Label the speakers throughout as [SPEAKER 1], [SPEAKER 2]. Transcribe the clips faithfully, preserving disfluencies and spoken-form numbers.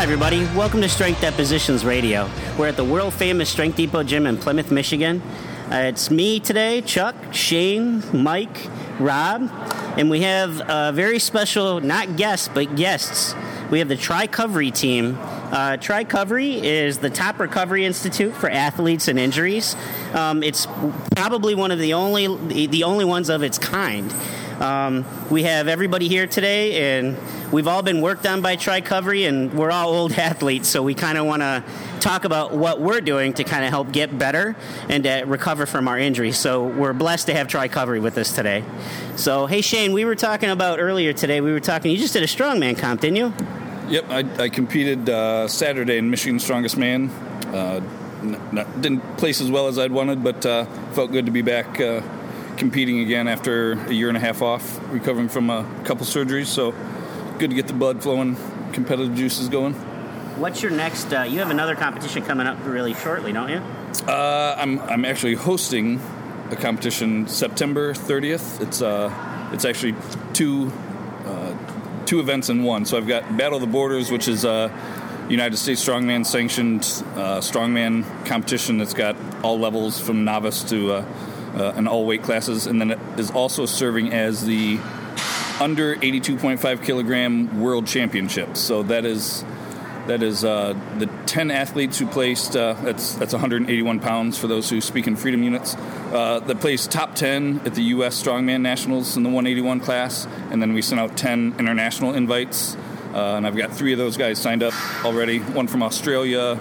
[SPEAKER 1] everybody. Welcome to Strength Depositions Radio. We're at the world-famous Strength Depot Gym in Plymouth, Michigan. Uh, it's me today, Chuck, Shane, Mike, Rob, and we have a very special, not guests, but guests. We have the Tricovery team. Uh, Tricovery is the top recovery institute for athletes and injuries. Um, it's probably one of the only the, the only ones of its kind. Um, we have everybody here today, and we've all been worked on by Tricovery, and we're all old athletes, so we kind of want to talk about what we're doing to kind of help get better and to recover from our injuries. So we're blessed to have Tricovery with us today. So, hey, Shane, we were talking about earlier today, we were talking, you just did a strongman comp, didn't you?
[SPEAKER 2] Yep, I, I competed uh, Saturday in Michigan Strongest Man. Uh, n- not, didn't place as well as I'd wanted, but uh, felt good to be back uh, competing again after a year and a half off, recovering from a couple surgeries. So good to get the blood flowing, competitive juices going.
[SPEAKER 1] What's your next? Uh, you have another competition coming up really shortly, don't you?
[SPEAKER 2] Uh, I'm I'm actually hosting a competition September thirtieth. It's uh it's actually two uh, two events in one. So I've got Battle of the Borders, which is a United States Strongman sanctioned uh, strongman competition that's got all levels from novice to uh, uh, and all weight classes, and then it is also serving as the under eighty-two point five kilogram world championships. So that is that is uh, the ten athletes who placed. Uh, that's that's one hundred eighty-one pounds for those who speak in freedom units. Uh, that placed top ten at the U S Strongman Nationals in the one eighty-one class, and then we sent out ten international invites. Uh, and I've got three of those guys signed up already. One from Australia.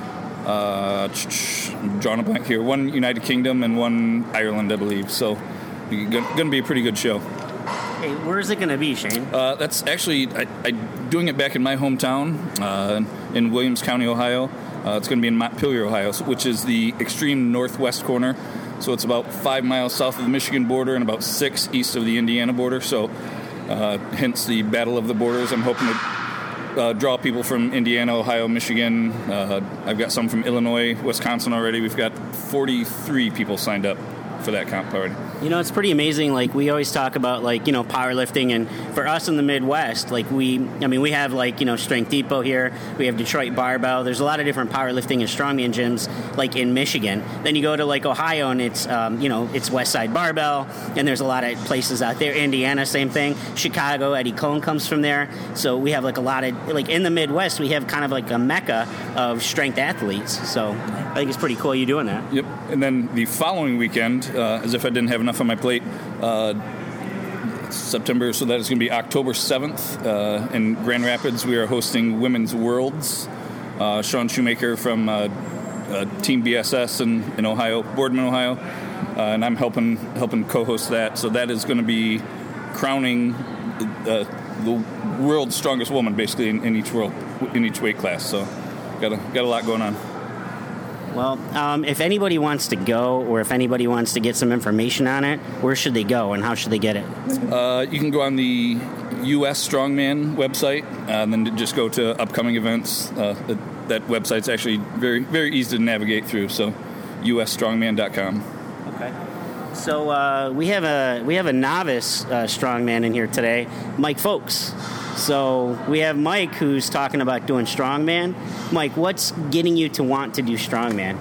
[SPEAKER 2] Uh, I'm drawing a blank here. One United Kingdom and one Ireland, I believe. So, going to be a pretty good show.
[SPEAKER 1] Hey, where is it going to be, Shane?
[SPEAKER 2] Uh, that's actually I, I doing it back in my hometown uh, in Williams County, Ohio. Uh, it's going to be in Montpelier, Ohio, which is the extreme northwest corner. So it's about five miles south of the Michigan border and about six east of the Indiana border. So, uh, hence the Battle of the Borders. I'm hoping to uh, draw people from Indiana, Ohio, Michigan. Uh, I've got some from Illinois, Wisconsin already. We've got forty-three people signed up for that comp already.
[SPEAKER 1] You know, it's pretty amazing. Like, we always talk about, like, you know, powerlifting, and for us in the Midwest, like, we, I mean, we have, like, you know, Strength Depot here, we have Detroit Barbell, there's a lot of different powerlifting and strongman gyms, like, in Michigan. Then you go to, like, Ohio, and it's, um, you know, it's Westside Barbell, and there's a lot of places out there. Indiana, same thing. Chicago, Eddie Cohn comes from there. So we have, like, a lot of, like, in the Midwest, we have kind of, like, a mecca of strength athletes. So I think it's pretty cool you doing that.
[SPEAKER 2] Yep. And then the following weekend, uh, as if I didn't have enough on my plate, uh, September, so that is going to be October seventh uh, in Grand Rapids. We are hosting Women's Worlds. Uh, Sean Shoemaker from uh, uh, Team B S S in, in Ohio, Boardman, Ohio, uh, and I'm helping helping co-host that. So that is going to be crowning uh, the world's strongest woman, basically in, in each world, in each weight class. So got a got a lot going on.
[SPEAKER 1] Well, um, if anybody wants to go, or if anybody wants to get some information on it, where should they go and how should they get it?
[SPEAKER 2] Uh, you can go on the U S Strongman website, uh, and then just go to upcoming events. Uh, that, that website's actually very very easy to navigate through. So, U S strongman dot com.
[SPEAKER 1] Okay. So uh, we have a we have a novice uh, strongman in here today, Mike Folks. So we have Mike who's talking about doing strongman. Mike, what's getting you to want to do strongman?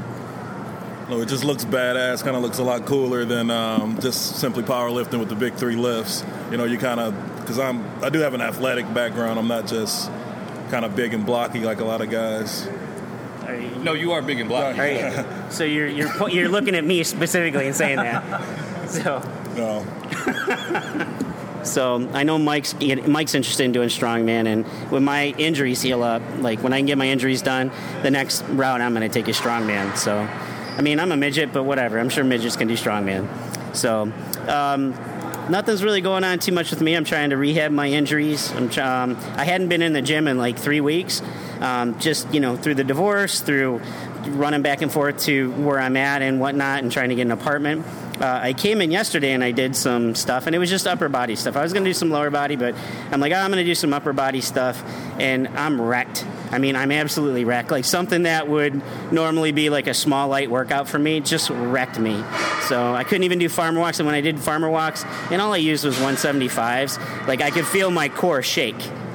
[SPEAKER 3] No, it just looks badass. Kind of looks a lot cooler than um, just simply powerlifting with the big three lifts. You know, you kind of because I'm I do have an athletic background. I'm not just kind of big and blocky like a lot of guys.
[SPEAKER 1] Are you,
[SPEAKER 2] No, you are big and blocky.
[SPEAKER 1] are you, so you're you're you're looking at me specifically and saying that. So
[SPEAKER 3] No.
[SPEAKER 1] So I know Mike's Mike's interested in doing strongman, and when my injuries heal up, like when I can get my injuries done, the next route I'm going to take is strongman. So, I mean, I'm a midget, but whatever. I'm sure midgets can do strongman. So, um, nothing's really going on too much with me. I'm trying to rehab my injuries. I'm um, I hadn't been in the gym in like three weeks, um, just, you know, through the divorce, through running back and forth to where I'm at and whatnot, and trying to get an apartment. Uh, I came in yesterday and I did some stuff, and it was just upper body stuff. I was going to do some lower body, but I'm like, oh, I'm going to do some upper body stuff, and I'm wrecked. I mean, I'm absolutely wrecked. Like, something that would normally be like a small, light workout for me just wrecked me. So I couldn't even do farmer walks, and when I did farmer walks, and all I used was one seventy-fives, like, I could feel my core shake.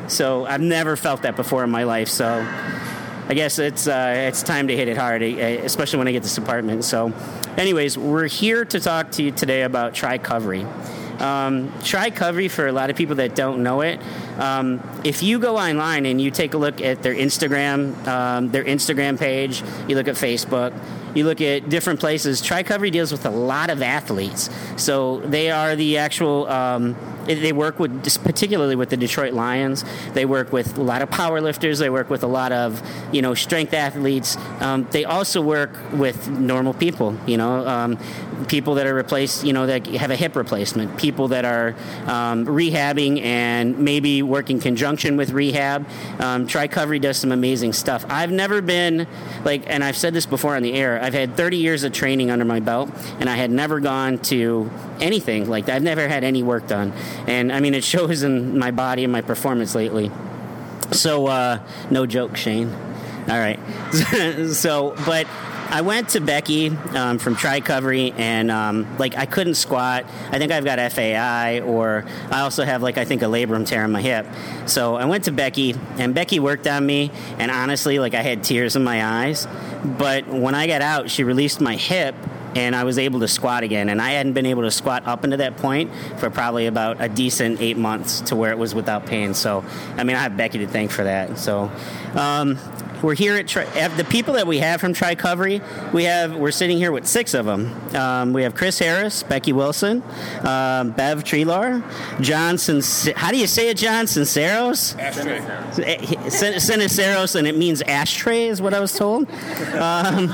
[SPEAKER 1] So I've never felt that before in my life. So I guess it's uh, it's time to hit it hard, especially when I get this apartment. So anyways, we're here to talk to you today about Tricovery. Um, Tricovery, for a lot of people that don't know it, um, if you go online and you take a look at their Instagram, um, their Instagram page, you look at Facebook, you look at different places, Tricovery deals with a lot of athletes. So they are the actual, um, they work with, particularly with the Detroit Lions. They work with a lot of power lifters. They work with a lot of, you know, strength athletes. Um, they also work with normal people, you know, um, people that are replaced, you know, that have a hip replacement, people that are um, rehabbing and maybe work in conjunction with rehab. Um, Tricovery does some amazing stuff. I've never been, like, and I've said this before on the air, I've had thirty years of training under my belt, and I had never gone to anything like that. I've never had any work done. And, I mean, it shows in my body and my performance lately. So, uh, no joke, Shane. All right. So, but I went to Becky um, from Tricovery, and, um, like, I couldn't squat. I think I've got F A I, or I also have, like, I think a labrum tear in my hip. So I went to Becky, and Becky worked on me, and honestly, like, I had tears in my eyes. But when I got out, she released my hip, and I was able to squat again. And I hadn't been able to squat up into that point for probably about a decent eight months to where it was without pain. So, I mean, I have Becky to thank for that. So, um, we're here at Tri- the people that we have from Tricovery. We have we're sitting here with six of them. Um, we have Chris Harris, Becky Wilson, um, Bev Trelar, John. Sin- How do you say it, John? Sinceros?
[SPEAKER 2] Ashtray.
[SPEAKER 1] Sinceros, and it means ashtray, is what I was told. Um,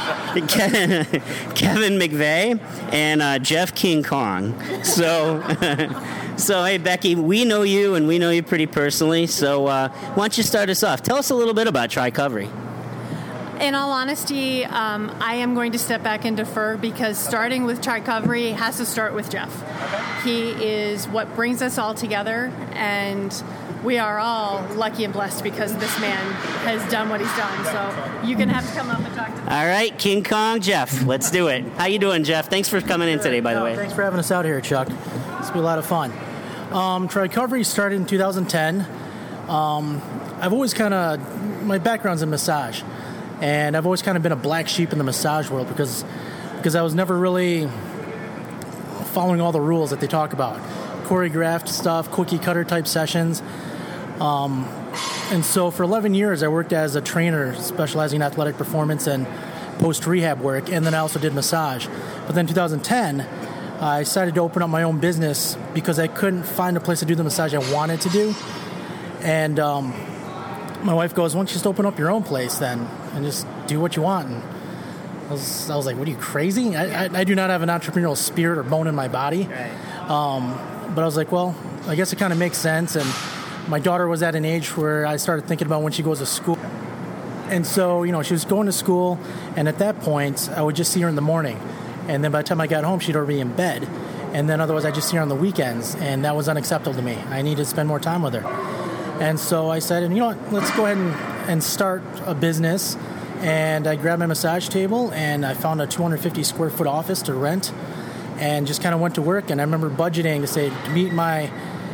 [SPEAKER 1] Kevin McVeigh and uh, Jeff King Kong. So. So, hey, Becky, we know you, and we know you pretty personally, so uh, why don't you start us off? Tell us a little bit about Tricovery.
[SPEAKER 4] In all honesty, um, I am going to step back and defer, because starting with Tricovery has to start with Jeff. He is what brings us all together, and we are all lucky and blessed because this man has done what he's done. So you're going to have to come up and talk to him.
[SPEAKER 1] All right, King Kong, Jeff, let's do it. How you doing, Jeff? Thanks for coming in today, by the way.
[SPEAKER 5] Thanks for having us out here, Chuck. It's been a lot of fun. Um, Tricovery started in two thousand ten. Um, I've always kind of, my background's in massage, and I've always kind of been a black sheep in the massage world because because I was never really following all the rules that they talk about. Choreographed stuff, cookie cutter type sessions. Um, and so for eleven years, I worked as a trainer specializing in athletic performance and post-rehab work, and then I also did massage. But then in two thousand ten, I decided to open up my own business because I couldn't find a place to do the massage I wanted to do. And um, my wife goes, why don't you just open up your own place then and just do what you want? And I was, I was like, what, are you crazy? I, I, I do not have an entrepreneurial spirit or bone in my body.
[SPEAKER 1] Right.
[SPEAKER 5] Um, but I was like, well, I guess it kind of makes sense. And my daughter was at an age where I started thinking about when she goes to school. And so, you know, she was going to school, and at that point, I would just see her in the morning. And then by the time I got home, she'd already be in bed. And then otherwise, I'd just see her on the weekends, and that was unacceptable to me. I needed to spend more time with her. And so I said, you know what, let's go ahead and, and start a business. And I grabbed my massage table, and I found a two hundred fifty square foot office to rent, and just kind of went to work. And I remember budgeting to say, to meet my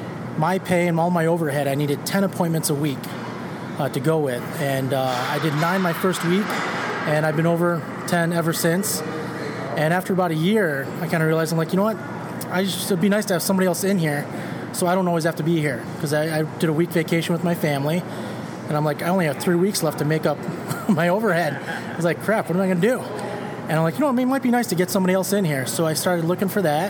[SPEAKER 5] my pay and all my overhead, I needed ten appointments a week uh, to go with. And uh, I did nine my first week, and I've been over ten ever since. And after about a year, I kind of realized, I'm like, you know what? I just, it'd be nice to have somebody else in here so I don't always have to be here. Because I, I did a week vacation with my family, and I'm like, I only have three weeks left to make up my overhead. I was like, crap, what am I going to do? And I'm like, you know, it might be nice to get somebody else in here. So I started looking for that,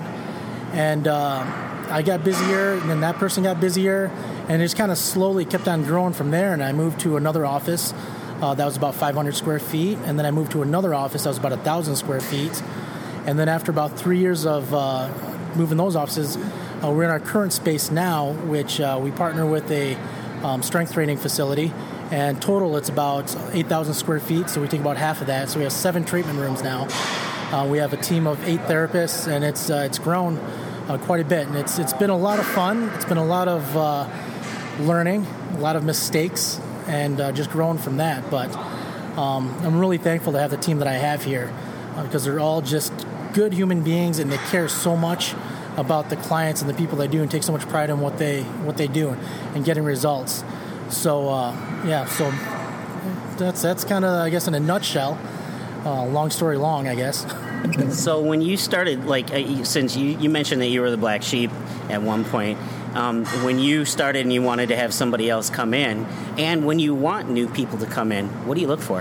[SPEAKER 5] and uh, I got busier, and then that person got busier, and it just kind of slowly kept on growing from there. And I moved to another office Uh, that was about five hundred square feet. And then I moved to another office that was about one thousand square feet. And then after about three years of uh, moving those offices, uh, we're in our current space now, which uh, we partner with a um, strength training facility. And total, it's about eight thousand square feet, so we take about half of that. So we have seven treatment rooms now. Uh, we have a team of eight therapists, and it's uh, it's grown uh, quite a bit. And it's it's been a lot of fun. It's been a lot of uh, learning, a lot of mistakes, and uh, just growing from that. But um, I'm really thankful to have the team that I have here uh, because they're all just good human beings, and they care so much about the clients and the people they do, and take so much pride in what they what they do and getting results. So uh, yeah, so that's that's kind of, I guess, in a nutshell. Uh, long story long, I guess.
[SPEAKER 1] So when you started, like, uh, since you, you mentioned that you were the black sheep at one point, um, when you started and you wanted to have somebody else come in, and when you want new people to come in, what do you look for?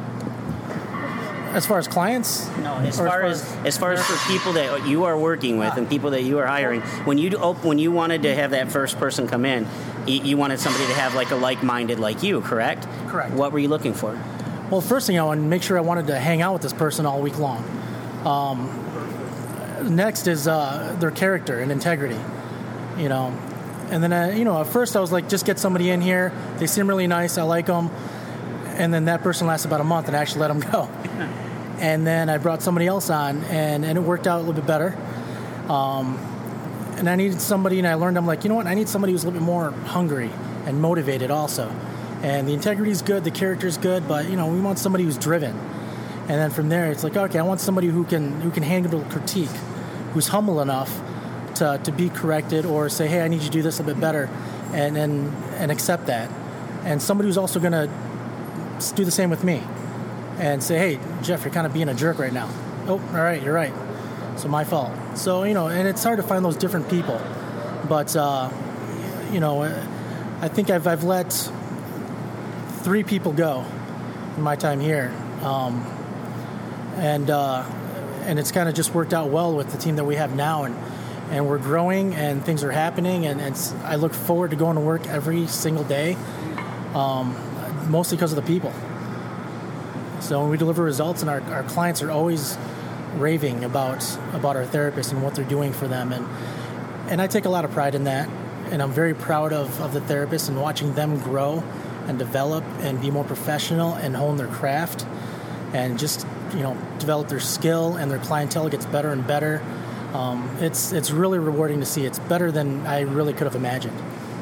[SPEAKER 5] As far as clients?
[SPEAKER 1] No, as
[SPEAKER 5] Or
[SPEAKER 1] far
[SPEAKER 5] as
[SPEAKER 1] as
[SPEAKER 5] far as-
[SPEAKER 1] as far as for people that you are working with and people that you are hiring, when you op- when you wanted to have that first person come in, you, you wanted somebody to have like a like-minded like you, correct?
[SPEAKER 5] Correct.
[SPEAKER 1] What were you looking for?
[SPEAKER 5] Well, first thing I wanted to make sure I wanted to hang out with this person all week long. Um, next is uh, their character and integrity, you know. And then, uh, you know, at first I was like, just get somebody in here. They seem really nice. I like them. And then that person lasted about a month, and I actually let them go. And then I brought somebody else on, and, and it worked out a little bit better. Um, and I needed somebody, and I learned, I'm like, you know what? I need somebody who's a little bit more hungry and motivated also. And the integrity is good, the character is good, but, you know, we want somebody who's driven. And then from there, it's like, okay, I want somebody who can who can handle critique, who's humble enough to, to be corrected or say, hey, I need you to do this a bit better, and and, and accept that. And somebody who's also going to do the same with me and say, hey, Jeff, you're kind of being a jerk right now. Oh, all right, you're right. So my fault. So, you know, and it's hard to find those different people. But, uh, you know, I think I've, I've let three people go in my time here. Um, and uh, and it's kind of just worked out well with the team that we have now. And, and we're growing and things are happening. And, and I look forward to going to work every single day, um, mostly because of the people. So when we deliver results, and our, our clients are always raving about about our therapists and what they're doing for them. And and I take a lot of pride in that. And I'm very proud of, of the therapists and watching them grow and develop and be more professional and hone their craft and just, you know, develop their skill, and their clientele gets better and better. Um, it's it's really rewarding to see. It's better than I really could have imagined.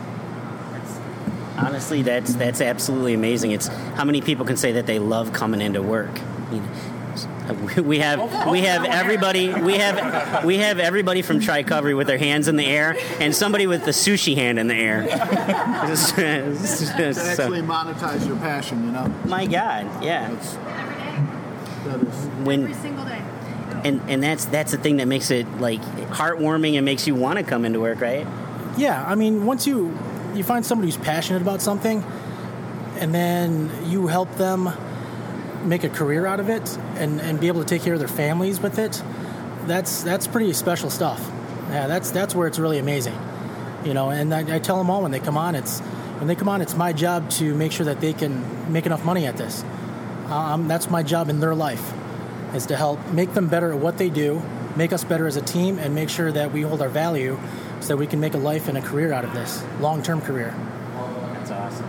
[SPEAKER 1] Honestly, that's that's absolutely amazing. It's how many people can say that they love coming into work. You know, we have we have everybody we have we have everybody from Tri-Covery with their hands in the air, and somebody with the sushi hand in the air.
[SPEAKER 6] To actually monetize your passion, you know.
[SPEAKER 1] My God, yeah.
[SPEAKER 6] That's, that is.
[SPEAKER 1] When
[SPEAKER 4] Every single day.
[SPEAKER 1] and and that's that's the thing that makes it like heartwarming and makes you want to come into work, right?
[SPEAKER 5] Yeah, I mean, once you you find somebody who's passionate about something, and then you help them make a career out of it and, and be able to take care of their families with it, that's that's pretty special stuff. Yeah, that's that's where it's really amazing, you know. And I, I tell them all when they come on, it's when they come on, it's my job to make sure that they can make enough money at this. Um, that's my job in their life, is to help make them better at what they do, make us better as a team, and make sure that we hold our value so that we can make a life and a career out of this, long-term career.
[SPEAKER 1] That's awesome.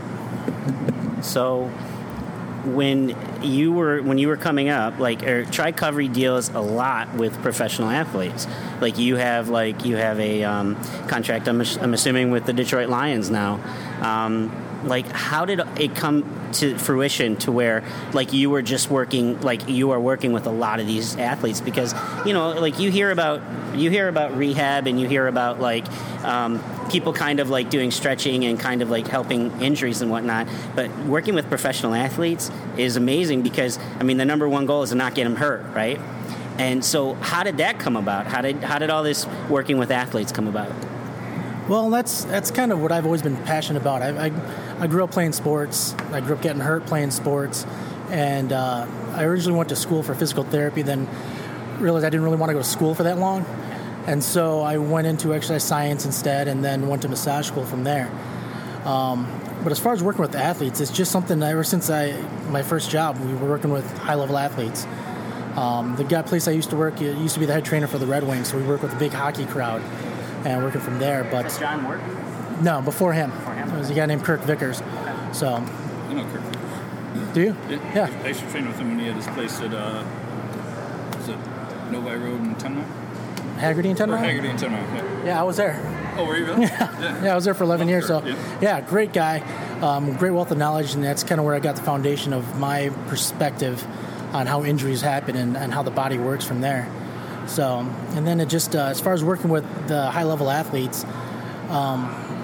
[SPEAKER 1] So, when you were when you were coming up, like er, Tri-Covery deals a lot with professional athletes. Like you have like you have a um, contract. I'm, I'm assuming with the Detroit Lions now. Um, like, how did it come to fruition to where like you were just working like you are working with a lot of these athletes? Because you know, like you hear about you hear about rehab and you hear about like um, people kind of like doing stretching and kind of like helping injuries and whatnot. But working with professional athletes is amazing because I mean the number one goal is to not get them hurt, right? And so, how did that come about? How did how did all this working with athletes come about?
[SPEAKER 5] Well, that's that's kind of what I've always been passionate about. I, I, I grew up playing sports. I grew up getting hurt playing sports. And uh, I originally went to school for physical therapy, then realized I didn't really want to go to school for that long. And so I went into exercise science instead, and then went to massage school from there. Um, but as far as working with athletes, it's just something ever since I my first job, we were working with high-level athletes. Um, the guy place I used to work, it used to be the head trainer for the Red Wings, so we worked with a big hockey crowd. And working from there, but
[SPEAKER 1] That's John Work?
[SPEAKER 5] No, before him.
[SPEAKER 1] Before him.
[SPEAKER 5] There was a guy named Kirk Vickers. So,
[SPEAKER 2] I know Kirk.
[SPEAKER 5] do you?
[SPEAKER 2] Yeah.
[SPEAKER 5] Yeah.
[SPEAKER 2] I used to train with him when he had his place at, uh, was it Novi Road in Tenmile?
[SPEAKER 5] Haggerty and Ten
[SPEAKER 2] Or
[SPEAKER 5] Mile?
[SPEAKER 2] Haggerty in Tenmile, yeah.
[SPEAKER 5] Yeah, I was there.
[SPEAKER 2] Oh, were you really? Yeah.
[SPEAKER 5] Yeah, I was there for eleven
[SPEAKER 2] Love
[SPEAKER 5] years.
[SPEAKER 2] Kirk,
[SPEAKER 5] So,
[SPEAKER 2] yeah.
[SPEAKER 5] yeah, great guy, um, great wealth of knowledge, and that's kind of where I got the foundation of my perspective on how injuries happen and, and how the body works from there. So, and then it just, uh, as far as working with the high-level athletes, um,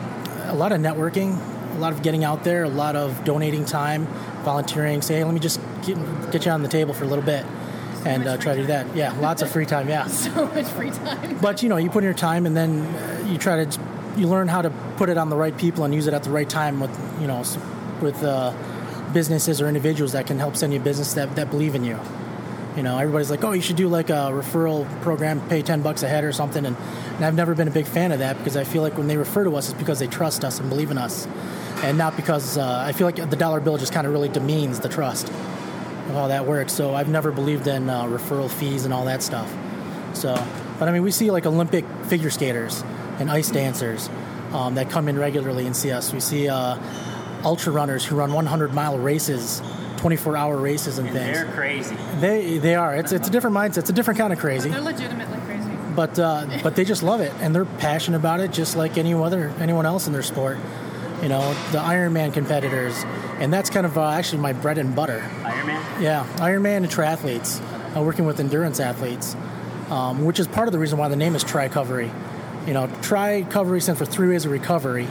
[SPEAKER 5] a lot of networking, a lot of getting out there, a lot of donating time, volunteering, say, hey, let me just get, get you on the table for a little bit so and uh, try to do that. Yeah, lots of free time, yeah.
[SPEAKER 4] So much free time.
[SPEAKER 5] But, you know, you put in your time and then you try to, you learn how to put it on the right people and use it at the right time with, you know, with uh, businesses or individuals that can help send you business that, that believe in you. You know, everybody's like, oh, you should do like a referral program, pay ten bucks a head or something. And, and I've never been a big fan of that because I feel like when they refer to us, it's because they trust us and believe in us. And not because uh, I feel like the dollar bill just kind of really demeans the trust of how that works. So I've never believed in uh, referral fees and all that stuff. So, but I mean, we see like Olympic figure skaters and ice dancers um, that come in regularly and see us. We see uh, ultra runners who run hundred mile races, twenty-four hour races and,
[SPEAKER 1] and
[SPEAKER 5] things.
[SPEAKER 1] They're crazy.
[SPEAKER 5] They they are. It's it's a different mindset. It's a different kind of crazy.
[SPEAKER 4] They're legitimately crazy.
[SPEAKER 5] But uh, but they just love it and they're passionate about it, just like any other anyone else in their sport. You know, the Ironman competitors, and that's kind of uh, actually my bread and butter.
[SPEAKER 1] Ironman?
[SPEAKER 5] Yeah, Ironman and triathletes, uh, working with endurance athletes, um, which is part of the reason why the name is Tri-Covery. You know, Tri-Covery stands for three ways of recovery,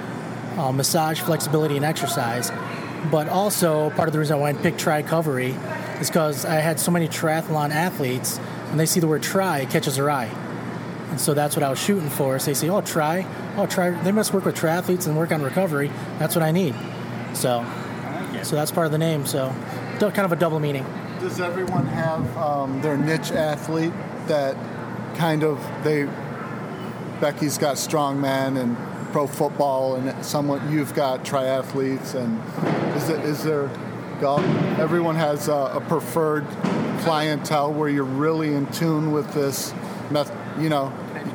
[SPEAKER 5] uh, massage, flexibility, and exercise. But also part of the reason why I picked Tri-Covery is because I had so many triathlon athletes, and they see the word tri, it catches their eye. And so that's what I was shooting for. So they say, oh, try, oh, try. They must work with triathletes and work on recovery. That's what I need. So, so that's part of the name. So, kind of a double meaning.
[SPEAKER 6] Does everyone have um, their niche athlete that kind of they? Becky's got strongman and pro football, and someone you've got triathletes, and is it is there golf? Everyone has a, a preferred clientele where you're really in tune with this method. You know.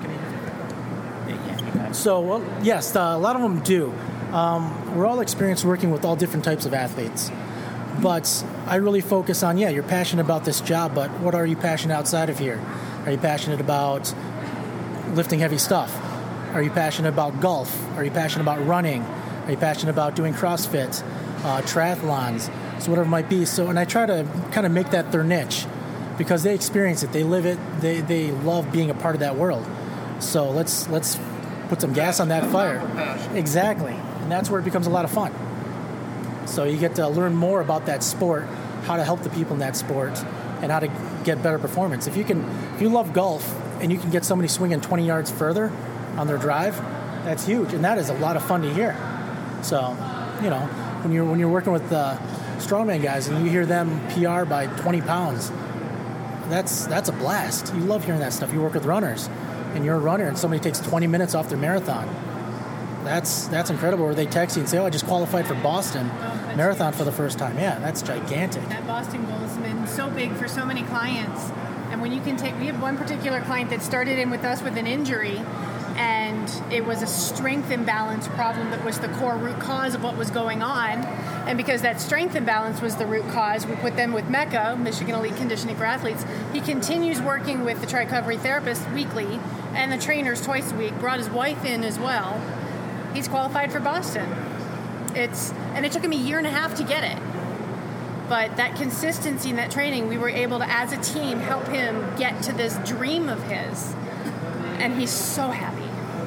[SPEAKER 5] So, well, yes, uh, a lot of them do. Um, we're all experienced working with all different types of athletes. But I really focus on, yeah, you're passionate about this job, but what are you passionate outside of here? Are you passionate about lifting heavy stuff? Are you passionate about golf? Are you passionate about running? Are you passionate about doing CrossFit, uh, triathlons? So whatever it might be. So, and I try to kind of make that their niche, because they experience it, they live it, they, they love being a part of that world. So let's let's put some gas on that fire. Exactly. And that's where it becomes a lot of fun. So you get to learn more about that sport, how to help the people in that sport, and how to get better performance. If you can, if you love golf and you can get somebody swinging twenty yards further on their drive, that's huge, and that is a lot of fun to hear. So, you know, when you're when you're working with uh, strongman guys and you hear them P R by twenty pounds, that's that's a blast. You love hearing that stuff. You work with runners, and you're a runner, and somebody takes twenty minutes off their marathon. That's that's incredible. Or they text you and say, "Oh, I just qualified for Boston oh, Marathon huge. for the first time." Yeah, that's gigantic.
[SPEAKER 4] That Boston goal has been so big for so many clients. And when you can take, we have one particular client that started in with us with an injury, and it was a strength imbalance problem that was the core root cause of what was going on. And because that strength imbalance was the root cause, we put them with MECA, Michigan Elite Conditioning for Athletes. He continues working with the Tri-Covery therapist weekly and the trainers twice a week, brought his wife in as well. He's qualified for Boston. It's and it took him a year and a half to get it. But that consistency in that training, we were able to, as a team, help him get to this dream of his. And he's so happy.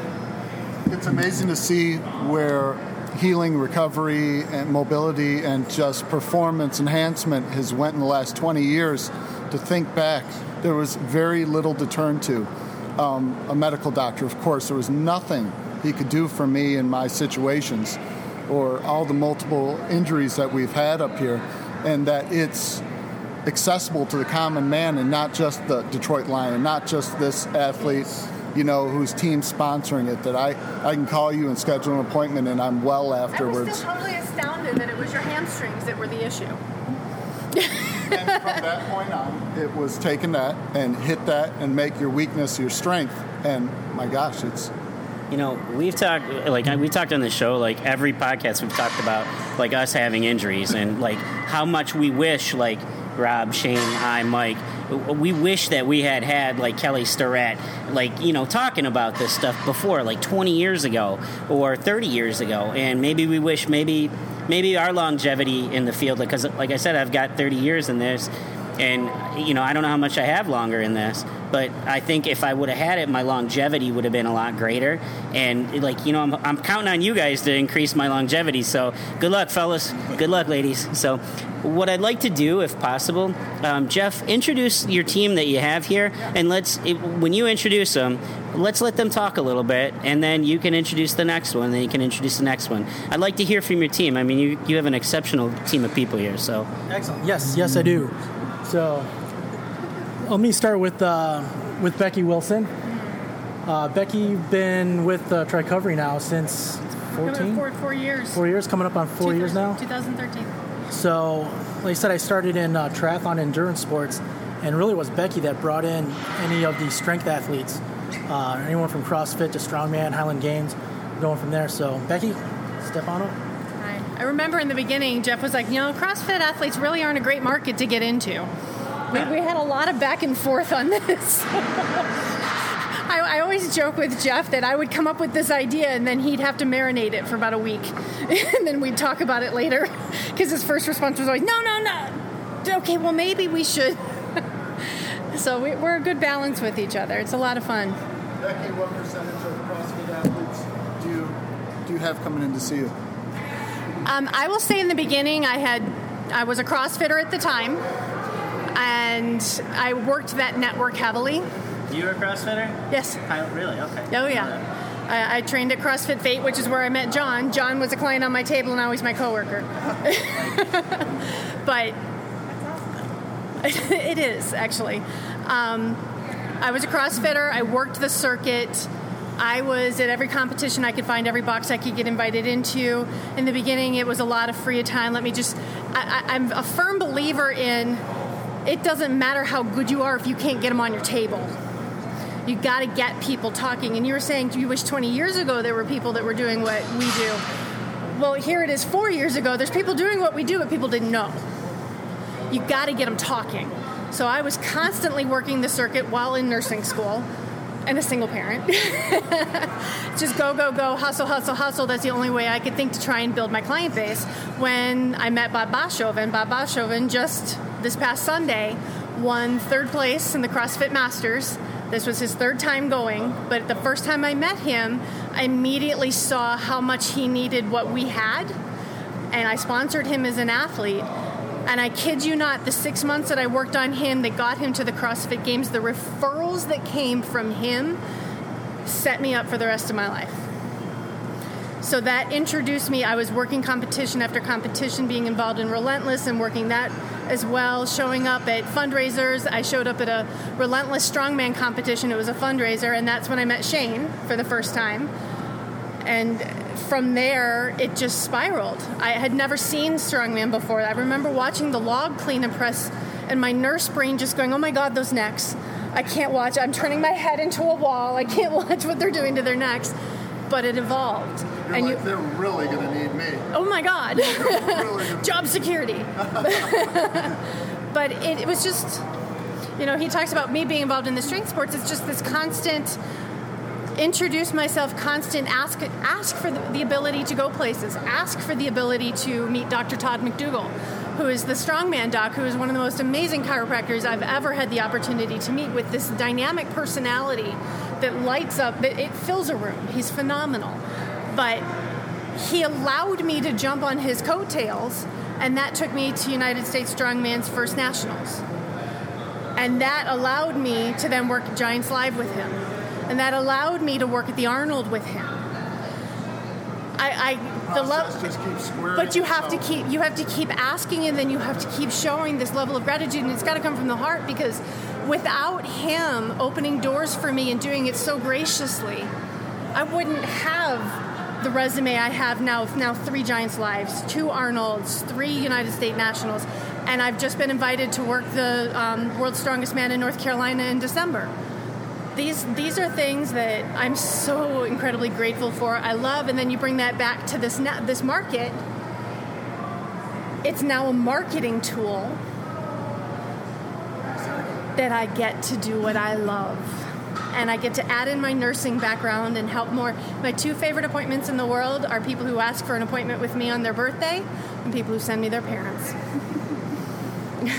[SPEAKER 6] It's amazing to see where healing, recovery, and mobility and just performance enhancement has went in the last twenty years. To think back, there was very little to turn to. Um, a medical doctor, of course, there was nothing he could do for me in my situations, or all the multiple injuries that we've had up here, and that it's accessible to the common man and not just the Detroit Lion, not just this athlete, you know, whose team's sponsoring it, that I, I can call you and schedule an appointment and I'm well afterwards.
[SPEAKER 4] I was still probably astounded that it was your hamstrings that were the issue.
[SPEAKER 6] And from that point on, it was taking that and hit that and make your weakness your strength. And my gosh, it's...
[SPEAKER 1] You know, we've talked, like, we talked on the show, like, every podcast we've talked about, like, us having injuries and, like, how much we wish, like, Rob, Shane, I, Mike, we wish that we had had, like, Kelly Starrett, like, you know, talking about this stuff before, like, twenty years ago or thirty years ago. And maybe we wish maybe maybe our longevity in the field, because, like I said, I've got thirty years in this, And, you know, I don't know how much I have longer in this, but I think if I would have had it, my longevity would have been a lot greater. And, like, you know, I'm, I'm counting on you guys to increase my longevity. So good luck, fellas. Good luck, ladies. So what I'd like to do, if possible, um, Jeff, introduce your team that you have here. And let's, it, when you introduce them, let's let them talk a little bit. And then you can introduce the next one. And then you can introduce the next one. I'd like to hear from your team. I mean, you, you have an exceptional team of people here. So
[SPEAKER 5] Excellent. Yes, yes, I do. So let me start with uh, with Becky Wilson. Uh, Becky been with uh, Tricovery now since fourteen?
[SPEAKER 4] Four, four years.
[SPEAKER 5] Four years, coming up on four
[SPEAKER 4] Two,
[SPEAKER 5] years now.
[SPEAKER 4] twenty thirteen.
[SPEAKER 5] So, like I said, I started in uh, triathlon endurance sports, and really was Becky that brought in any of the strength athletes, uh, anyone from CrossFit to Strongman, Highland Games, going from there. So, Becky, step on up.
[SPEAKER 4] I remember in the beginning, Jeff was like, you know, CrossFit athletes really aren't a great market to get into. We, we had a lot of back and forth on this. I, I always joke with Jeff that I would come up with this idea and then he'd have to marinate it for about a week. And then we'd talk about it later. Because his first response was always, no, no, no. Okay, well, maybe we should. So we, we're a good balance with each other. It's a lot of fun.
[SPEAKER 6] Becky, what percentage of CrossFit athletes do you, do you have coming in to see you?
[SPEAKER 4] Um, I will say in the beginning, I had, I was a CrossFitter at the time, and I worked that network heavily.
[SPEAKER 1] You were a CrossFitter?
[SPEAKER 4] Yes.
[SPEAKER 1] I, really? Okay.
[SPEAKER 4] Oh, yeah. I, I trained at CrossFit Fate, which is where I met John. John was a client on my table, and now he's my coworker. But it is, actually. Um, I was a CrossFitter. I worked the circuit. I was at every competition I could find, every box I could get invited into. In the beginning, it was a lot of free time. Let me just, I, I, I'm a firm believer in it doesn't matter how good you are if you can't get them on your table. You got to get people talking. And you were saying you wish twenty years ago there were people that were doing what we do. Well, here it is four years ago. There's people doing what we do, but people didn't know. You got to get them talking. So I was constantly working the circuit while in nursing school. And a single parent. Just go, go, go, hustle, hustle, hustle. That's the only way I could think to try and build my client base. When I met Bob Boshoven, Bob Boshoven just this past Sunday won third place in the CrossFit Masters. This was his third time going, but the first time I met him, I immediately saw how much he needed what we had, and I sponsored him as an athlete. And I kid you not, the six months that I worked on him that got him to the CrossFit Games, the referrals that came from him set me up for the rest of my life. So that introduced me. I was working competition after competition, being involved in Relentless and working that as well, showing up at fundraisers. I showed up at a Relentless Strongman competition. It was a fundraiser, and that's when I met Shane for the first time. And from there, it just spiraled. I had never seen Strongman before. I remember watching the log clean and press, and my nurse brain just going, oh my God, those necks. I can't watch. I'm turning my head into a wall. I can't watch what they're doing to their necks. But it evolved.
[SPEAKER 6] You're
[SPEAKER 4] and
[SPEAKER 6] like,
[SPEAKER 4] you,
[SPEAKER 6] they're really going to need me.
[SPEAKER 4] Oh my God.
[SPEAKER 6] Really
[SPEAKER 4] Job security. But it, it was just, you know, he talks about me being involved in the strength sports. It's just this constant introduce myself, constant ask ask for the, the ability to go places, ask for the ability to meet Doctor Todd McDougall, who is the strongman doc, who is one of the most amazing chiropractors I've ever had the opportunity to meet, with this dynamic personality that lights up, that it fills a room. He's phenomenal. But he allowed me to jump on his coattails, and that took me to United States Strongman's first nationals. And that allowed me to then work Giants Live with him. And that allowed me to work at the Arnold with him. I, I the love,
[SPEAKER 6] just keeps squaring
[SPEAKER 4] but you have to
[SPEAKER 6] itself.
[SPEAKER 4] keep you have to keep asking, and then you have to keep showing this level of gratitude, and it's got to come from the heart, because without him opening doors for me and doing it so graciously, I wouldn't have the resume I have now. Now three Giants Lives, two Arnolds, three United States Nationals, and I've just been invited to work the um, World's Strongest Man in North Carolina in December. These these are things that I'm so incredibly grateful for. I love, and then you bring that back to this na- this market. It's now a marketing tool that I get to do what I love. And I get to add in my nursing background and help more. My two favorite appointments in the world are people who ask for an appointment with me on their birthday and people who send me their parents.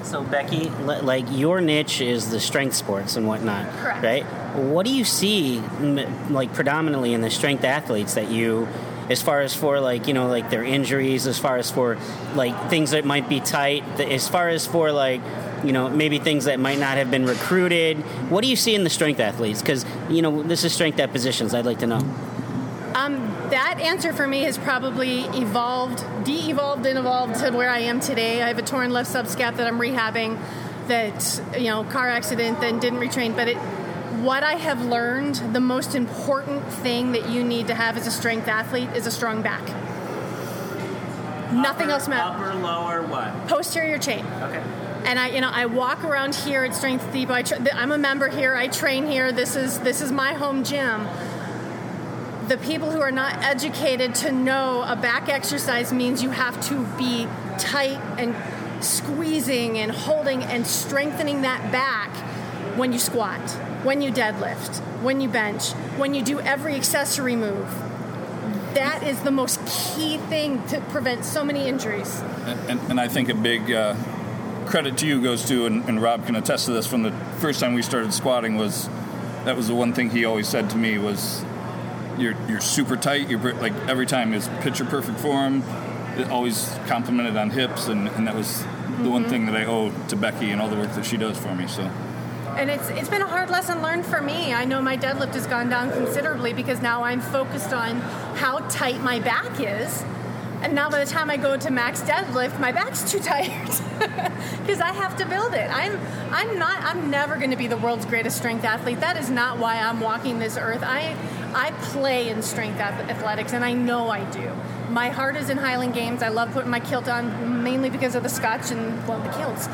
[SPEAKER 1] So Becky, l- like your niche is the strength sports and whatnot,
[SPEAKER 4] Correct.
[SPEAKER 1] right? What do you see, m- like predominantly in the strength athletes that you, as far as for like you know like their injuries, as far as for like things that might be tight, th- as far as for like you know maybe things that might not have been recruited. What do you see in the strength athletes? Because you know this is strength at positions. I'd like to know.
[SPEAKER 4] Um, that answer for me has probably evolved, de-evolved and evolved to where I am today. I have a torn left subscap that I'm rehabbing, that, you know, car accident, then didn't retrain. But it, what I have learned, the most important thing that you need to have as a strength athlete is a strong back. Nothing
[SPEAKER 1] upper,
[SPEAKER 4] else matters.
[SPEAKER 1] Upper, lower, what?
[SPEAKER 4] Posterior chain.
[SPEAKER 1] Okay.
[SPEAKER 4] And I, you know, I walk around here at Strength Depot. I tra- I'm a member here. I train here. This is this is my home gym. The people who are not educated to know a back exercise means you have to be tight and squeezing and holding and strengthening that back when you squat, when you deadlift, when you bench, when you do every accessory move. That is the most key thing to prevent so many injuries.
[SPEAKER 2] And, and, and I think a big uh, credit to you goes to, and, and Rob can attest to this, from the first time we started squatting, was that was the one thing he always said to me was, You're you're super tight. You're like every time is picture perfect form. It always complimented on hips, and, and that was mm-hmm. the one thing that I owe to Becky and all the work that she does for me. So,
[SPEAKER 4] and it's it's been a hard lesson learned for me. I know my deadlift has gone down considerably because now I'm focused on how tight my back is, and now by the time I go to max deadlift, my back's too tight because I have to build it. I'm I'm not I'm never going to be the world's greatest strength athlete. That is not why I'm walking this earth. I I play in strength athletics, and I know I do. My heart is in Highland Games. I love putting my kilt on, mainly because of the scotch and, well, the kilts.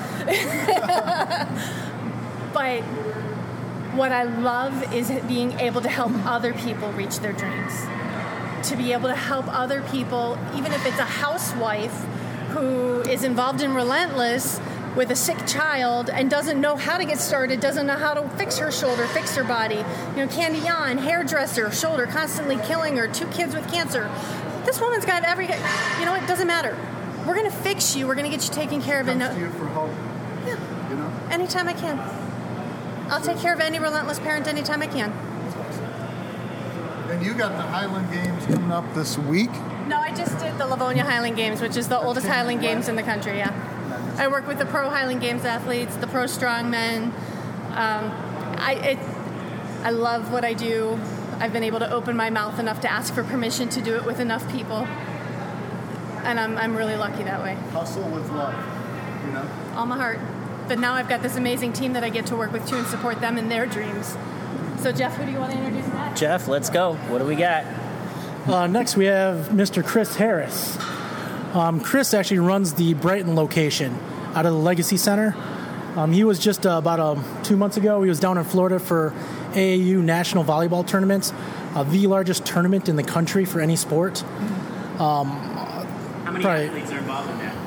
[SPEAKER 4] But what I love is being able to help other people reach their dreams. To be able to help other people, even if it's a housewife who is involved in Relentless with a sick child and doesn't know how to get started, doesn't know how to fix her shoulder, fix her body. You know, Candy Yan, hairdresser, shoulder constantly killing her, two kids with cancer. This woman's got every, you know, it doesn't matter. We're going to fix you. We're going to get you taken care of.
[SPEAKER 6] Comes
[SPEAKER 4] and
[SPEAKER 6] to you for help.
[SPEAKER 4] Yeah.
[SPEAKER 6] You know?
[SPEAKER 4] Anytime I can. I'll take care of any Relentless parent anytime I can.
[SPEAKER 6] And you got the Highland Games coming up this week?
[SPEAKER 4] No, I just did the Livonia Highland Games, which is the oldest Highland Games in the country, yeah. I work with the pro Highland Games athletes, the pro strongmen. Um, I it, I love what I do. I've been able to open my mouth enough to ask for permission to do it with enough people. And I'm I'm really lucky that way.
[SPEAKER 6] Hustle with love, you know?
[SPEAKER 4] All my heart. But now I've got this amazing team that I get to work with too and support them in their dreams. So Jeff, who do you want to introduce next?
[SPEAKER 1] Jeff, let's go. What do we got?
[SPEAKER 5] Uh, next, we have Mister Chris Harris. Um, Chris actually runs the Brighton location out of the Legacy Center. Um, he was just uh, about uh, two months ago. He was down in Florida for A A U National Volleyball Tournaments, uh, the largest tournament in the country for any sport. Um,
[SPEAKER 1] How many
[SPEAKER 5] probably,
[SPEAKER 1] athletes are involved in that?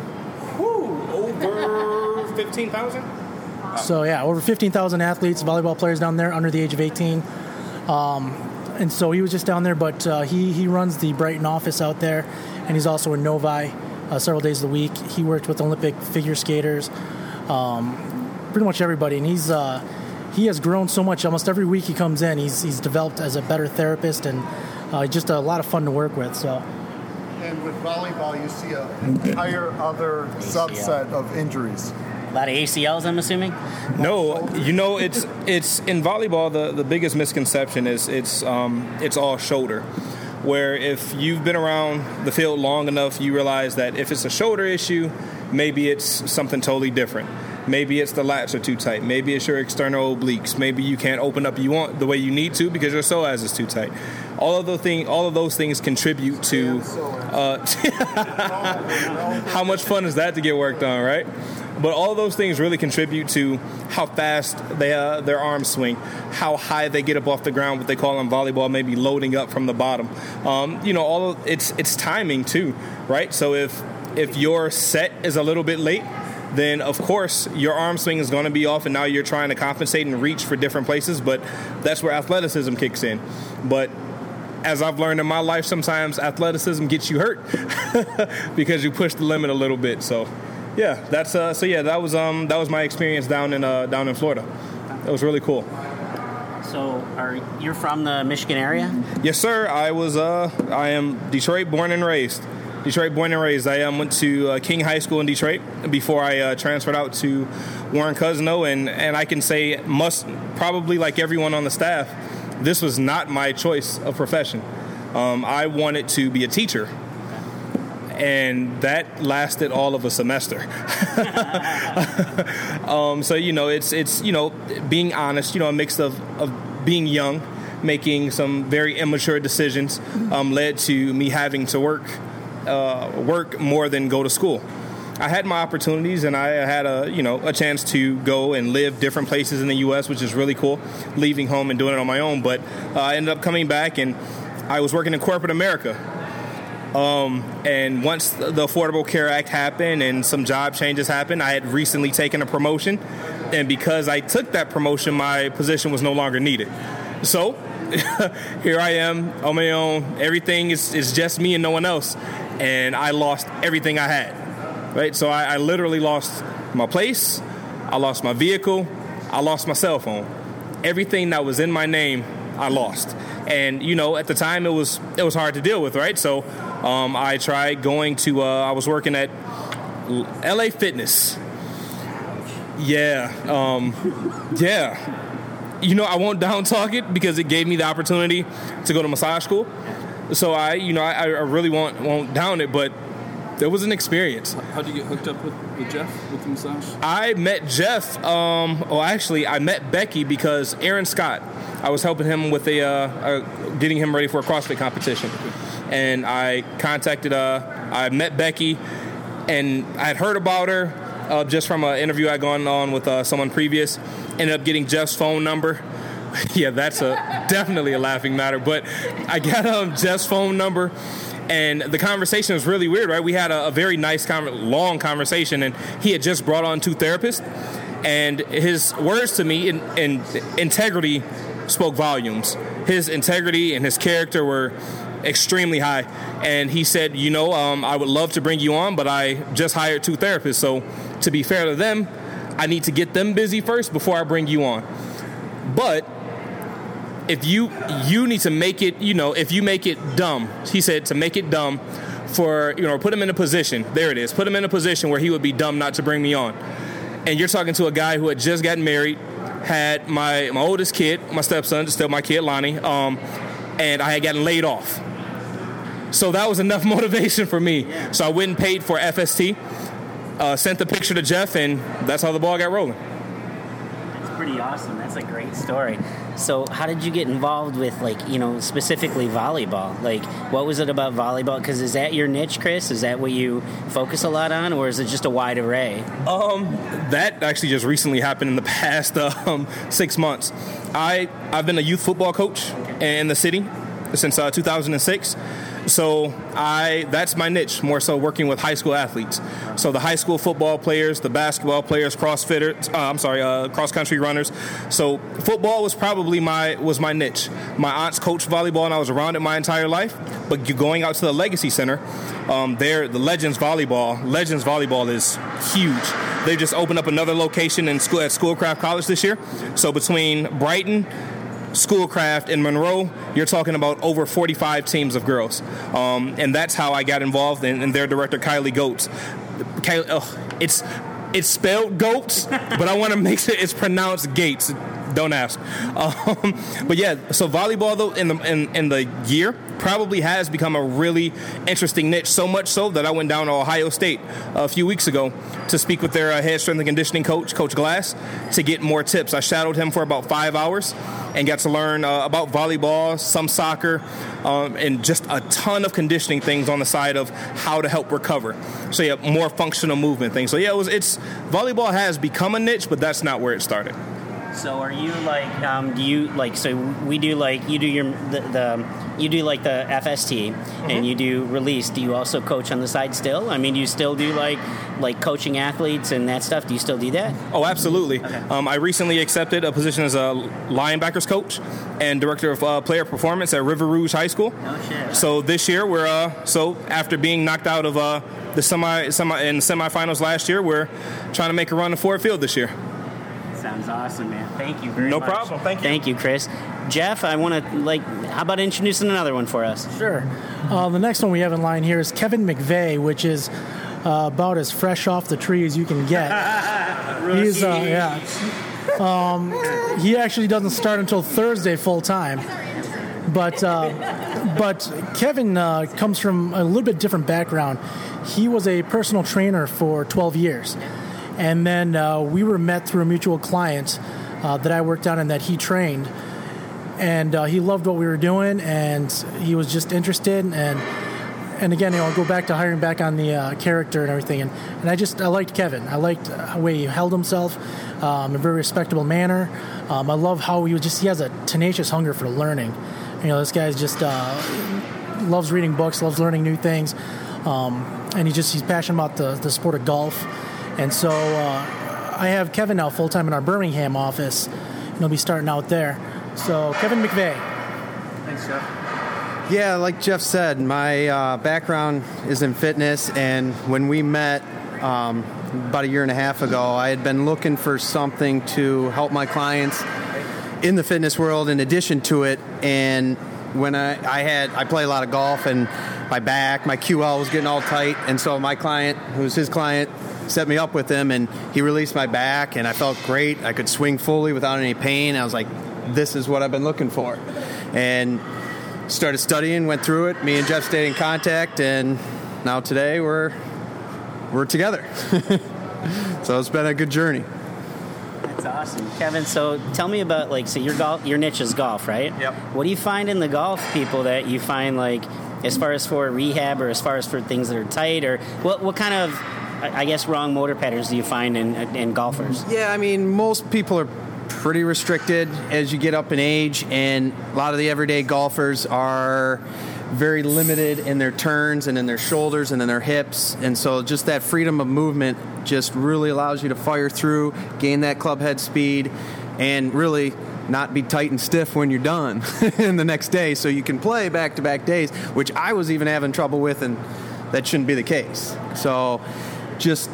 [SPEAKER 7] Whew, over fifteen thousand?
[SPEAKER 5] So, yeah, over fifteen thousand athletes, volleyball players down there under the age of eighteen. Um, and so he was just down there, but uh, he, he runs the Brighton office out there, and he's also in Novi uh, several days of the week. He worked with Olympic figure skaters, um, pretty much everybody. And he's uh, he has grown so much. Almost every week he comes in, he's he's developed as a better therapist, and uh, just a lot of fun to work with. So.
[SPEAKER 6] And with volleyball, you see an entire other subset of injuries.
[SPEAKER 1] A lot of A C Ls, I'm assuming?
[SPEAKER 7] No, you know, it's it's in volleyball, the, the biggest misconception is it's um, it's all shoulder. Where if you've been around the field long enough, you realize that if it's a shoulder issue, maybe it's something totally different. Maybe it's the lats are too tight. Maybe it's your external obliques. Maybe you can't open up you want the way you need to because your psoas is too tight. All of those things, all of those things contribute to uh, how much fun is that to get worked on, right? But all of those things really contribute to how fast they, uh, their arms swing, how high they get up off the ground, what they call in volleyball, maybe loading up from the bottom. Um, you know, all of, it's it's timing too, right? So if if your set is a little bit late, then of course your arm swing is going to be off, and now you're trying to compensate and reach for different places. But that's where athleticism kicks in. But as I've learned in my life, sometimes athleticism gets you hurt because you push the limit a little bit. So. Yeah, that's uh, so. Yeah, that was um, that was my experience down in uh, down in Florida. It was really cool.
[SPEAKER 1] So, are you're from the Michigan area?
[SPEAKER 7] Yes, sir. I was. Uh, I am Detroit born and raised. Detroit born and raised. I um, went to uh, King High School in Detroit before I uh, transferred out to Warren Cousino, and and I can say must probably like everyone on the staff, this was not my choice of profession. Um, I wanted to be a teacher. And that lasted all of a semester. um, so, you know, it's, it's you know, being honest, you know, a mix of, of being young, making some very immature decisions um, led to me having to work, uh, work more than go to school. I had my opportunities, and I had a, you know, a chance to go and live different places in the U S, which is really cool, leaving home and doing it on my own. But uh, I ended up coming back, and I was working in corporate America. Um, and once the Affordable Care Act happened and some job changes happened, I had recently taken a promotion. And because I took that promotion, my position was no longer needed. So here I am on my own. Everything is, is just me and no one else. And I lost everything I had. Right? So I, I literally lost my place. I lost my vehicle. I lost my cell phone. Everything that was in my name, I lost. And, you know, at the time it was it was hard to deal with, right? So um, I tried going to, uh, I was working at L A Fitness. Yeah. Um, yeah. You know, I won't down talk it because it gave me the opportunity to go to massage school. So I, you know, I, I really won't, won't down it, but there was an experience.
[SPEAKER 2] How'd you get hooked up with, with Jeff with the massage?
[SPEAKER 7] I met Jeff, um, well, actually, I met Becky because Aaron Scott, I was helping him with a, uh, uh, getting him ready for a CrossFit competition. And I contacted, uh, I met Becky, and I had heard about her uh, just from an interview I'd gone on with uh, someone previous. Ended up getting Jeff's phone number. Yeah, that's a definitely a laughing matter. But I got um, Jeff's phone number. And the conversation was really weird, right? We had a, a very nice, con- long conversation, and he had just brought on two therapists. And his words to me in, in integrity spoke volumes. His integrity and his character were extremely high. And he said, you know, um, I would love to bring you on, but I just hired two therapists. So to be fair to them, I need to get them busy first before I bring you on. But if you you need to make it, you know, if you make it dumb, he said to make it dumb for, you know, put him in a position, there it is, put him in a position where he would be dumb not to bring me on. And you're talking to a guy who had just gotten married, had my, my oldest kid, my stepson, still my kid, Lonnie, um, and I had gotten laid off. So that was enough motivation for me. So I went and paid for F S T, uh, sent the picture to Jeff, and that's how the ball got rolling.
[SPEAKER 1] That's pretty awesome. That's a great story. So how did you get involved with, like, you know, specifically volleyball? Like, what was it about volleyball? Because is that your niche, Chris? Is that what you focus a lot on, or is it just a wide array?
[SPEAKER 7] Um, that actually just recently happened in the past um, six months. I, I've been a youth football coach in the city since uh, two thousand six. So I that's my niche, more so working with high school athletes. So the high school football players, the basketball players, CrossFitters, uh, I'm sorry, uh, cross-country runners. So football was probably my was my niche. My aunts coached volleyball, and I was around it my entire life. But going out to the Legacy Center, um, there the Legends Volleyball, Legends Volleyball is huge. They just opened up another location in school at Schoolcraft College this year. So between Brighton, Schoolcraft, and Monroe, you're talking about over forty-five teams of girls. Um, and that's how I got involved, in, in their director, Kylie Goetz. Kylie, oh, it's it's spelled Goetz, but I want to make sure it's pronounced Gates. Don't ask. Um, but yeah, so volleyball, though, in the in, in the year, probably has become a really interesting niche, so much so that I went down to Ohio State a few weeks ago to speak with their uh, head strength and conditioning coach, Coach Glass, to get more tips. I shadowed him for about five hours and got to learn uh, about volleyball, some soccer, um, and just a ton of conditioning things on the side of how to help recover. So yeah, more functional movement things. So yeah, it was. It's volleyball has become a niche, but that's not where it started.
[SPEAKER 1] So are you like, um, do you like, so we do like, you do your, the, the you do like the F S T mm-hmm. and you do release. Do you also coach on the side still? I mean, do you still do like, like coaching athletes and that stuff? Do you still do that?
[SPEAKER 7] Oh, absolutely.
[SPEAKER 1] Okay.
[SPEAKER 7] Um, I recently accepted a position as a linebackers coach and director of uh, player performance at River Rouge High School.
[SPEAKER 1] Oh, shit.
[SPEAKER 7] So this year we're, uh, so after being knocked out of uh, the semi, semi in the semifinals last year. We're trying to make a run to Ford Field this year.
[SPEAKER 1] Sounds awesome, man. Thank you very
[SPEAKER 7] no
[SPEAKER 1] much.
[SPEAKER 7] No problem. Thank you.
[SPEAKER 1] Thank you, Chris. Jeff, I want to, like, how about introducing another one for us?
[SPEAKER 5] Sure. Uh, the next one we have in line here is Kevin McVeigh, which is uh, about as fresh off the tree as you can get. He's, uh, yeah. Um, he actually doesn't start until Thursday full time. But uh, but Kevin uh, comes from a little bit different background. He was a personal trainer for twelve years. And then uh, we were met through a mutual client uh, that I worked on and that he trained. And uh, he loved what we were doing, and he was just interested. And and again, you know, I'll go back to hiring back on the uh, character and everything. And, and I just, I liked Kevin. I liked the way he held himself um, in a very respectable manner. Um, I love how he was just, he has a tenacious hunger for learning. You know, this guy's just uh, loves reading books, loves learning new things. Um, and he just, he's passionate about the, the sport of golf. And so uh, I have Kevin now full-time in our Birmingham office, and he'll be starting out there. So, Kevin McVeigh.
[SPEAKER 8] Thanks, Jeff. Yeah, like Jeff said, my uh, background is in fitness, and when we met um, about a year and a half ago, I had been looking for something to help my clients in the fitness world in addition to it. And when I, I had, I play a lot of golf, and my back, my Q L was getting all tight, and so my client, who was his client, set me up with him, and he released my back, and I felt great. I could swing fully without any pain. I was like, this is what I've been looking for. And started studying, went through it. Me and Jeff stayed in contact, and now today we're we're together. So it's been a good journey.
[SPEAKER 1] That's awesome, Kevin. So tell me about, like, so your golf, your niche is golf, right?
[SPEAKER 8] Yep.
[SPEAKER 1] What do you find in the golf people that you find, like, as far as for rehab or as far as for things that are tight, or what what kind of, I guess, wrong motor patterns do you find in in golfers?
[SPEAKER 8] Yeah, I mean, most people are pretty restricted as you get up in age, and a lot of the everyday golfers are very limited in their turns and in their shoulders and in their hips, and so just that freedom of movement just really allows you to fire through, gain that club head speed, and really not be tight and stiff when you're done in the next day, so you can play back-to-back days, which I was even having trouble with, and that shouldn't be the case. So just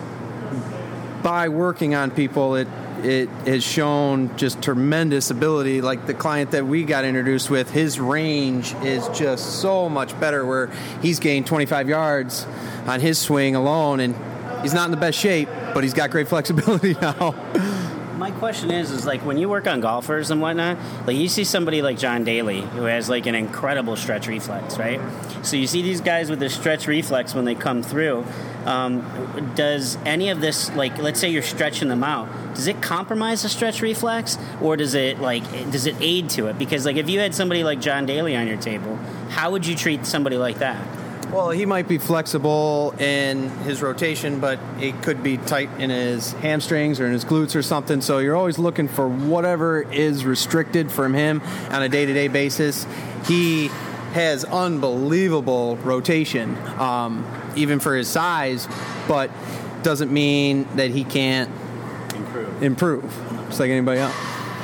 [SPEAKER 8] by working on people, it it has shown just tremendous ability. Like the client that we got introduced with, his range is just so much better, where he's gained twenty-five yards on his swing alone, and he's not in the best shape, but he's got great flexibility now.
[SPEAKER 1] My question is, is like when you work on golfers and whatnot, like you see somebody like John Daly who has like an incredible stretch reflex, right? So you see these guys with this stretch reflex when they come through. Um, does any of this, like, let's say you're stretching them out, does it compromise the stretch reflex, or does it like does it aid to it? Because like if you had somebody like John Daly on your table, how would you treat somebody like that?
[SPEAKER 8] Well, he might be flexible in his rotation, but it could be tight in his hamstrings or in his glutes or something. So you're always looking for whatever is restricted from him on a day-to-day basis. He has unbelievable rotation, um, even for his size, but doesn't mean that he can't improve, improve just like anybody else.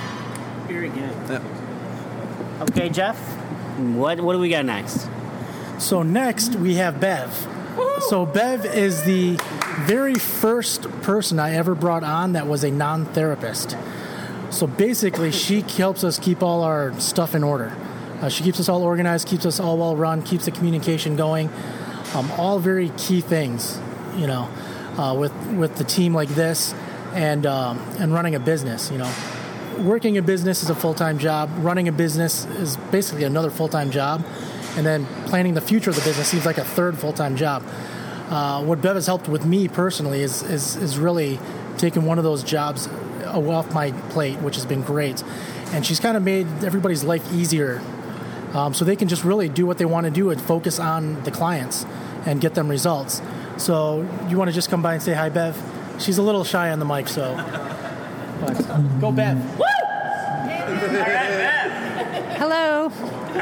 [SPEAKER 1] Very good.
[SPEAKER 8] Yeah.
[SPEAKER 1] Okay, Jeff, what what do we got next?
[SPEAKER 5] So next we have Bev. So Bev is the very first person I ever brought on that was a non-therapist. So basically she helps us keep all our stuff in order. Uh, she keeps us all organized, keeps us all well run, keeps the communication going. Um, all very key things, you know, uh, with with the team like this, and um, and running a business. You know, working a business is a full-time job. Running a business is basically another full-time job. And then planning the future of the business seems like a third full-time job. Uh, what Bev has helped with me personally is, is is really taking one of those jobs off my plate, which has been great. And she's kind of made everybody's life easier, um, so they can just really do what they want to do and focus on the clients and get them results. So you want to just come by and say hi, Bev? She's a little shy on the mic, so but, go, Bev.
[SPEAKER 9] Woo! Hello.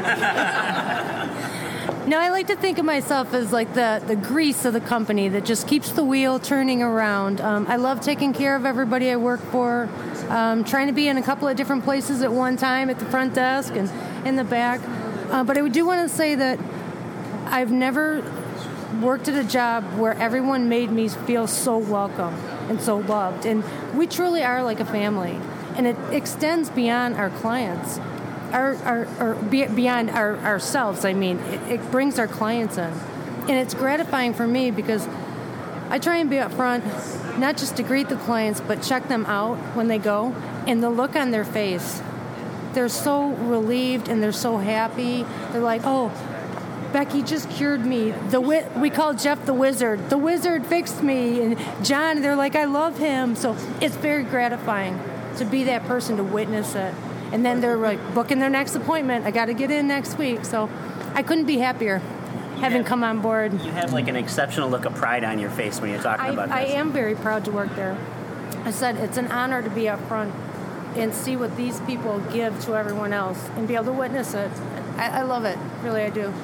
[SPEAKER 9] No, I like to think of myself as like the, the grease of the company that just keeps the wheel turning around. Um, I love taking care of everybody I work for, um, trying to be in a couple of different places at one time, at the front desk and in the back. Uh, but I do want to say that I've never worked at a job where everyone made me feel so welcome and so loved. And we truly are like a family. And it extends beyond our clients, our, our, our beyond our, ourselves. I mean, it, it brings our clients in. And it's gratifying for me because I try and be up front, not just to greet the clients, but check them out when they go. And the look on their face, they're so relieved and they're so happy. They're like, oh, Becky just cured me. The wi- we call Jeff the Wizard. The Wizard fixed me. And John, they're like, I love him. So it's very gratifying to be that person to witness it. And then they're like booking their next appointment. I got to get in next week. So I couldn't be happier having
[SPEAKER 1] have,
[SPEAKER 9] come on board.
[SPEAKER 1] You have like an exceptional look of pride on your face when you're talking
[SPEAKER 9] I,
[SPEAKER 1] about this.
[SPEAKER 9] I am very proud to work there. I said it's an honor to be up front and see what these people give to everyone else and be able to witness it. I, I love it. Really, I do.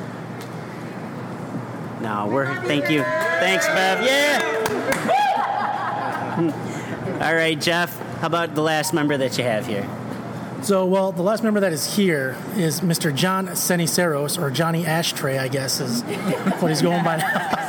[SPEAKER 1] No, we're thank you. Thanks, Bev. Yeah. All right, Jeff. How about the last member that you have here?
[SPEAKER 5] So, well, the last member that is here is Mister John Ceniceros, or Johnny Ashtray, I guess, is what he's going by.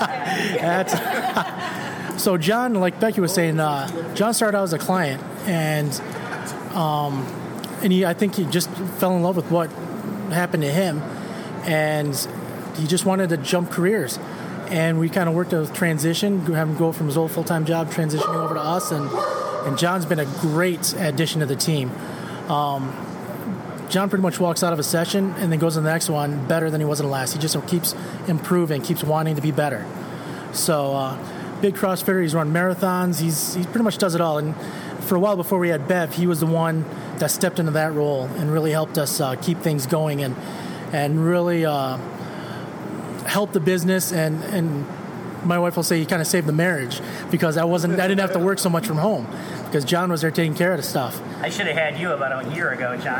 [SPEAKER 5] That's, so, John, like Becky was saying, uh, John started out as a client, and um, and he, I think he just fell in love with what happened to him, and he just wanted to jump careers. And we kind of worked a transition, have him go from his old full-time job, transitioning over to us, and and John's been a great addition to the team. Um, John pretty much walks out of a session and then goes to the next one better than he was in the last. He just keeps improving, keeps wanting to be better. So, uh, big CrossFitter. He's run marathons. He's he pretty much does it all. And for a while before we had Bev, he was the one that stepped into that role and really helped us uh, keep things going and and really uh, help the business. And, and my wife will say he kind of saved the marriage because I wasn't I didn't have to work so much from home because John was there taking care of the stuff.
[SPEAKER 1] I should have had you about a year ago, John.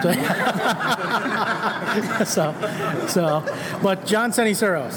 [SPEAKER 5] so, so, but John Ceniceros.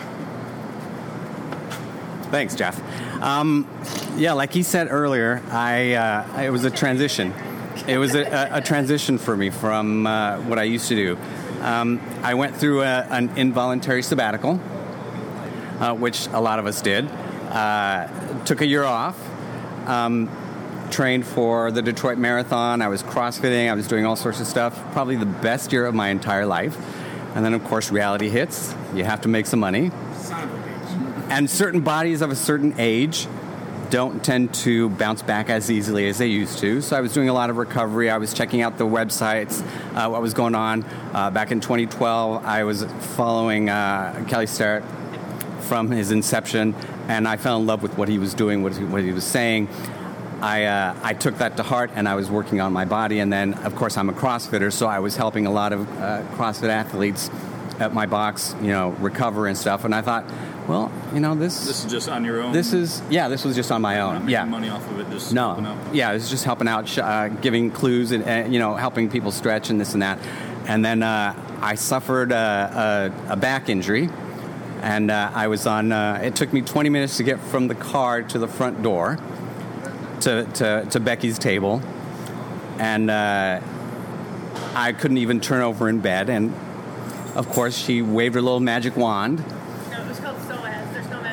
[SPEAKER 8] Thanks, Jeff. Um, yeah, like he said earlier, I uh, it was a transition. It was a, a, a transition for me from uh, what I used to do. Um, I went through a, an involuntary sabbatical, uh, which a lot of us did. Uh, took a year off. Um, trained for the Detroit Marathon. I was CrossFitting. I was doing all sorts of stuff. Probably the best year of my entire life. And then, of course, reality hits. You have to make some money. And certain bodies of a certain age don't tend to bounce back as easily as they used to. So I was doing a lot of recovery. I was checking out the websites, uh, what was going on. Uh, back in twenty twelve, I was following uh, Kelly Starrett from his inception, and I fell in love with what he was doing, what he, what he was saying. I uh, I took that to heart, and I was working on my body. And then, of course, I'm a CrossFitter, so I was helping a lot of uh, CrossFit athletes at my box, you know, recover and stuff. And I thought, well, you know, this...
[SPEAKER 2] This is just on your own?
[SPEAKER 8] This is, yeah, this was just on my own.
[SPEAKER 2] Not making
[SPEAKER 8] yeah.
[SPEAKER 2] money off of it, just
[SPEAKER 8] no.
[SPEAKER 2] helping out?
[SPEAKER 8] Yeah, it was just helping out, uh, giving clues and, uh, you know, helping people stretch and this and that. And then uh, I suffered a, a, a back injury, and uh, I was on... Uh, it took me twenty minutes to get from the car to the front door to, to, to Becky's table, and uh, I couldn't even turn over in bed, and of course she waved her little magic wand.
[SPEAKER 4] No, it was called psoas. There's no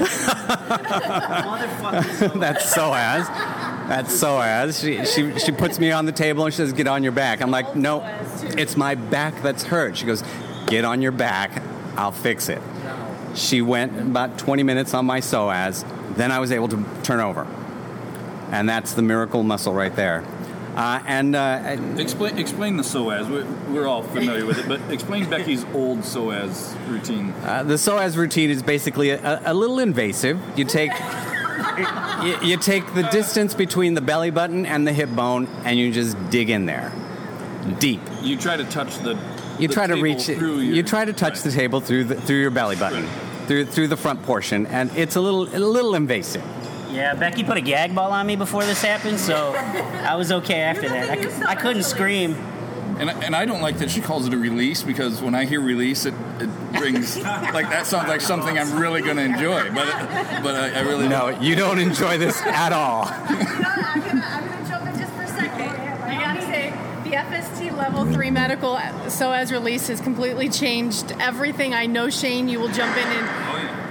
[SPEAKER 4] magic.
[SPEAKER 8] That's psoas. That's psoas. She, she she puts me on the table and she says, "Get on your back." I'm like, "No, it's my back that's hurt." She goes, "Get on your back. I'll fix it." She went about twenty minutes on my psoas. Then I was able to turn over. And that's the miracle muscle right there. Uh, and uh,
[SPEAKER 2] explain explain the psoas. We're, we're all familiar with it, but explain Becky's old psoas routine.
[SPEAKER 8] Uh, the psoas routine is basically a, a little invasive. You take you, you take the distance between the belly button and the hip bone, and you just dig in there, deep.
[SPEAKER 2] You try to touch the.
[SPEAKER 8] You
[SPEAKER 2] the
[SPEAKER 8] try to
[SPEAKER 2] table
[SPEAKER 8] reach.
[SPEAKER 2] Through your,
[SPEAKER 8] you try to touch
[SPEAKER 2] right.
[SPEAKER 8] the table through the, through your belly button,
[SPEAKER 2] right.
[SPEAKER 8] through through the front portion, and it's a little a little invasive.
[SPEAKER 1] Yeah, Becky put a gag ball on me before this happened, so I was okay after that. I, c- I couldn't scream.
[SPEAKER 2] And and I don't like that she calls it a release, because when I hear release, it, it brings like that sounds like something I'm really going to enjoy. But but I, I really
[SPEAKER 8] no,
[SPEAKER 2] don't.
[SPEAKER 8] you don't enjoy this at all.
[SPEAKER 4] I'm gonna, I'm gonna jump in just for a second. I gotta say, the F S T Level three Medical psoas release has completely changed everything. I know, Shane, you will jump in and...
[SPEAKER 2] Oh, yeah.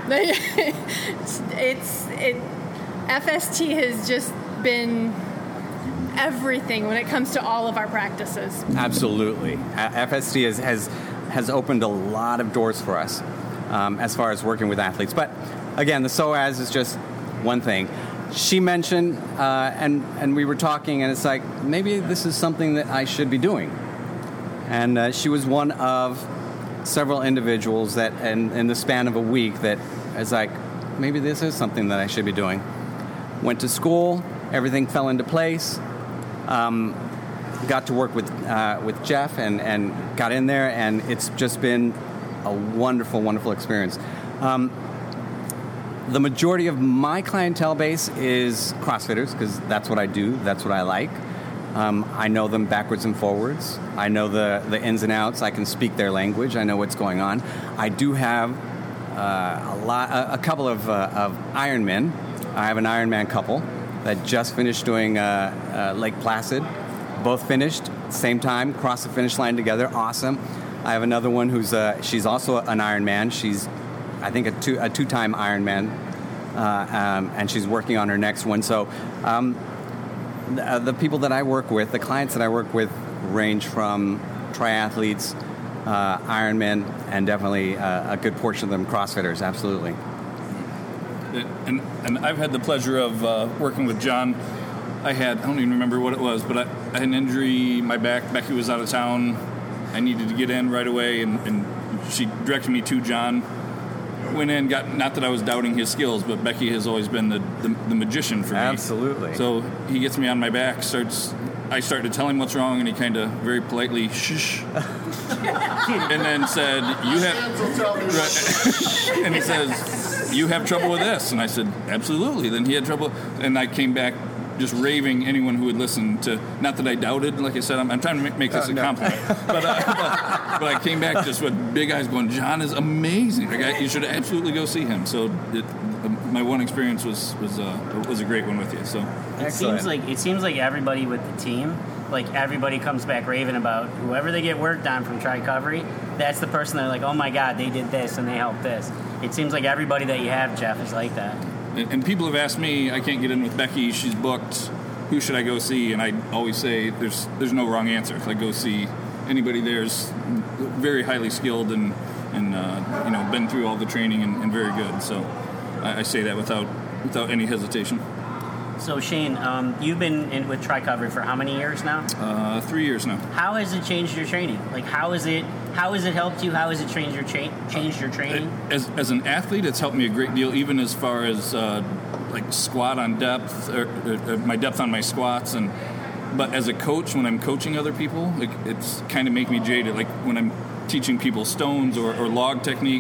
[SPEAKER 4] it's, it's it. F S T has just been everything when it comes to all of our practices.
[SPEAKER 10] Absolutely. F S T has has, has opened a lot of doors for us um, as far as working with athletes. But again, the S O A S is just one thing. She mentioned, uh, and, and we were talking, and it's like, maybe this is something that I should be doing. And uh, she was one of several individuals that, in, in the span of a week, that is like, maybe this is something that I should be doing. Went to school, everything fell into place. Um, got to work with uh, with Jeff and, and got in there, and it's just been a wonderful, wonderful experience. Um, the majority of my clientele base is CrossFitters, because that's what I do, that's what I like. Um, I know them backwards and forwards. I know the, the ins and outs. I can speak their language. I know what's going on. I do have uh, a lot, a, a couple of, uh, of Ironmen. I have an Ironman couple that just finished doing uh, uh, Lake Placid. Both finished, same time, crossed the finish line together. Awesome. I have another one who's uh, she's also an Ironman. She's, I think, a, two, a two-time Ironman, uh, um, and she's working on her next one. So um, the, uh, the people that I work with, the clients that I work with, range from triathletes, uh, Ironmen, and definitely uh, a good portion of them CrossFitters. Absolutely.
[SPEAKER 2] And, and I've had the pleasure of uh, working with John. I had, I don't even remember what it was, but I, I had an injury, my back, Becky was out of town. I needed to get in right away, and, and she directed me to John. Went in, got, not that I was doubting his skills, but Becky has always been the, the, the magician for me.
[SPEAKER 10] Absolutely.
[SPEAKER 2] So he gets me on my back, starts, I start to tell him what's wrong, and he kind of very politely, shh, and then said, you have, right, and he says, you have trouble with this? And I said, absolutely. Then he had trouble, and I came back just raving anyone who would listen to, not that I doubted, like I said, I'm, I'm trying to make, make this uh, a no. compliment, but, uh, but, but I came back just with big eyes going, John is amazing. Like, I, you should absolutely go see him. So it, uh, my one experience was was, uh, was a great one with you. So
[SPEAKER 1] it seems like it seems like everybody with the team, like everybody comes back raving about whoever they get worked on from Tri-Covery. That's the person they're like, oh my God, they did this and they helped this. It seems like everybody that you have, Jeff, is like that.
[SPEAKER 2] And, and people have asked me, I can't get in with Becky, she's booked, who should I go see? And I always say there's there's no wrong answer. Like, go see anybody there's very highly skilled and, and uh, you know, been through all the training and, and very good. So I, I say that without without any hesitation.
[SPEAKER 1] So Shane, um, you've been in with Tri-Covery for how many years now?
[SPEAKER 2] Uh, three years now.
[SPEAKER 1] How has it changed your training? Like, how is it? How has it helped you? How has it changed your cha- changed your training?
[SPEAKER 2] As as an athlete, it's helped me a great deal, even as far as uh, like squat on depth, or, or, or my depth on my squats, and but as a coach, when I'm coaching other people, like, it's kind of make me jaded. Like when I'm teaching people stones or, or log technique.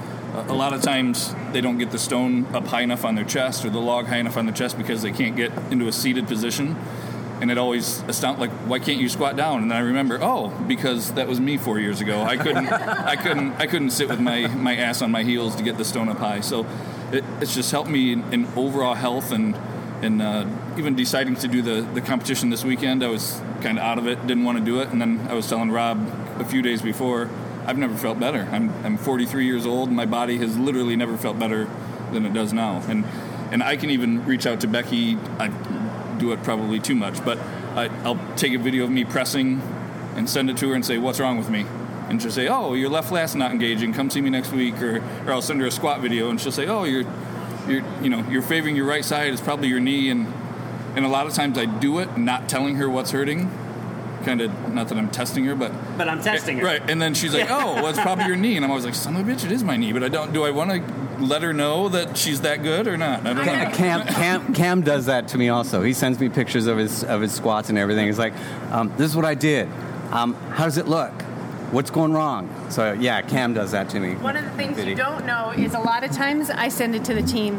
[SPEAKER 2] A lot of times they don't get the stone up high enough on their chest or the log high enough on their chest because they can't get into a seated position. And it always astounds, like, why can't you squat down? And then I remember, oh, because that was me four years ago. I couldn't, I couldn't, I couldn't sit with my, my ass on my heels to get the stone up high. So it, it's just helped me in, in overall health and and uh, even deciding to do the, the competition this weekend. I was kind of out of it, didn't want to do it, and then I was telling Rob a few days before, I've never felt better. I'm I'm forty-three years old, and my body has literally never felt better than it does now. And and I can even reach out to Becky. I do it probably too much, but I, I'll take a video of me pressing and send it to her and say, what's wrong with me? And she'll say, oh, your left lat's not engaging. Come see me next week. Or, or I'll send her a squat video, and she'll say, oh, you're you're you know you're favoring your right side. It's probably your knee. And and a lot of times I do it, not telling her what's hurting. Kind of, not that I'm testing her, but
[SPEAKER 1] but I'm testing her,
[SPEAKER 2] right? And then she's like, "Oh, well, it's probably your knee," and I'm always like, "Son of a bitch, it is my knee." But I don't. Do I want to let her know that she's that good or not? I don't know.
[SPEAKER 10] Cam, Cam, Cam does that to me also. He sends me pictures of his of his squats and everything. He's like, um, "This is what I did. Um, how does it look? What's going wrong?" So yeah, Cam does that to me.
[SPEAKER 4] One of the things you don't know is a lot of times I send it to the team.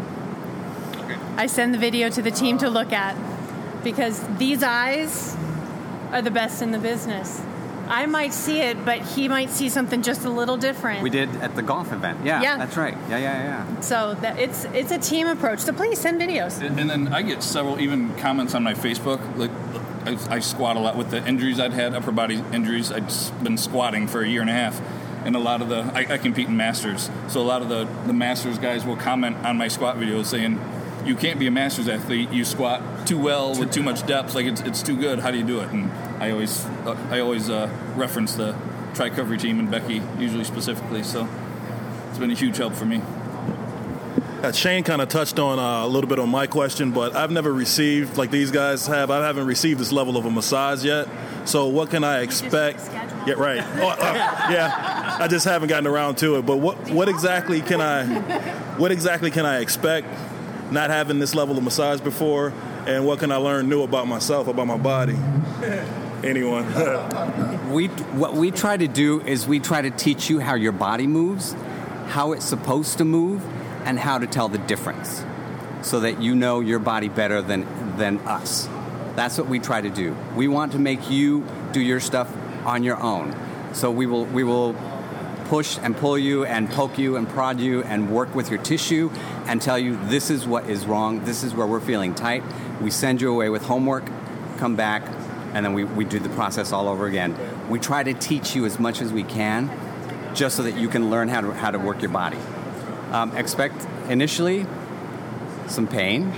[SPEAKER 4] I send the video to the team to look at because these eyes are the best in the business. I might see it, but he might see something just a little different.
[SPEAKER 10] We did at the golf event. Yeah, yeah. That's right. Yeah, yeah, yeah.
[SPEAKER 4] So that it's it's a team approach. So please send videos.
[SPEAKER 2] And, and then I get several even comments on my Facebook. Like I, I squat a lot with the injuries I'd had, upper body injuries. I'd been squatting for a year and a half. and a lot of the I, I compete in masters, so a lot of the the masters guys will comment on my squat videos saying, you can't be a masters athlete, you squat too well with too much depth, like it's, it's too good, how do you do it? And I always uh, I always uh, reference the Tri-Covery team and Becky usually specifically, so it's been a huge help for me.
[SPEAKER 3] Uh, Shane kind of touched on uh, a little bit on my question, but I've never received, like these guys have, I haven't received this level of a massage yet. So what can I expect? Yeah, right. Oh, uh, yeah, I just haven't gotten around to it. But what what exactly can I what exactly can I expect? Not having this level of massage before, and what can I learn new about myself, about my body? Anyone?
[SPEAKER 10] we what we try to do is we try to teach you how your body moves, how it's supposed to move, and how to tell the difference, so that you know your body better than than us. That's what we try to do. We want to make you do your stuff on your own. So we will we will push and pull you and poke you and prod you and work with your tissue and tell you this is what is wrong, this is where we're feeling tight. We send you away with homework, come back, and then we, we do the process all over again. We try to teach you as much as we can just so that you can learn how to how to work your body. Um, expect initially some pain.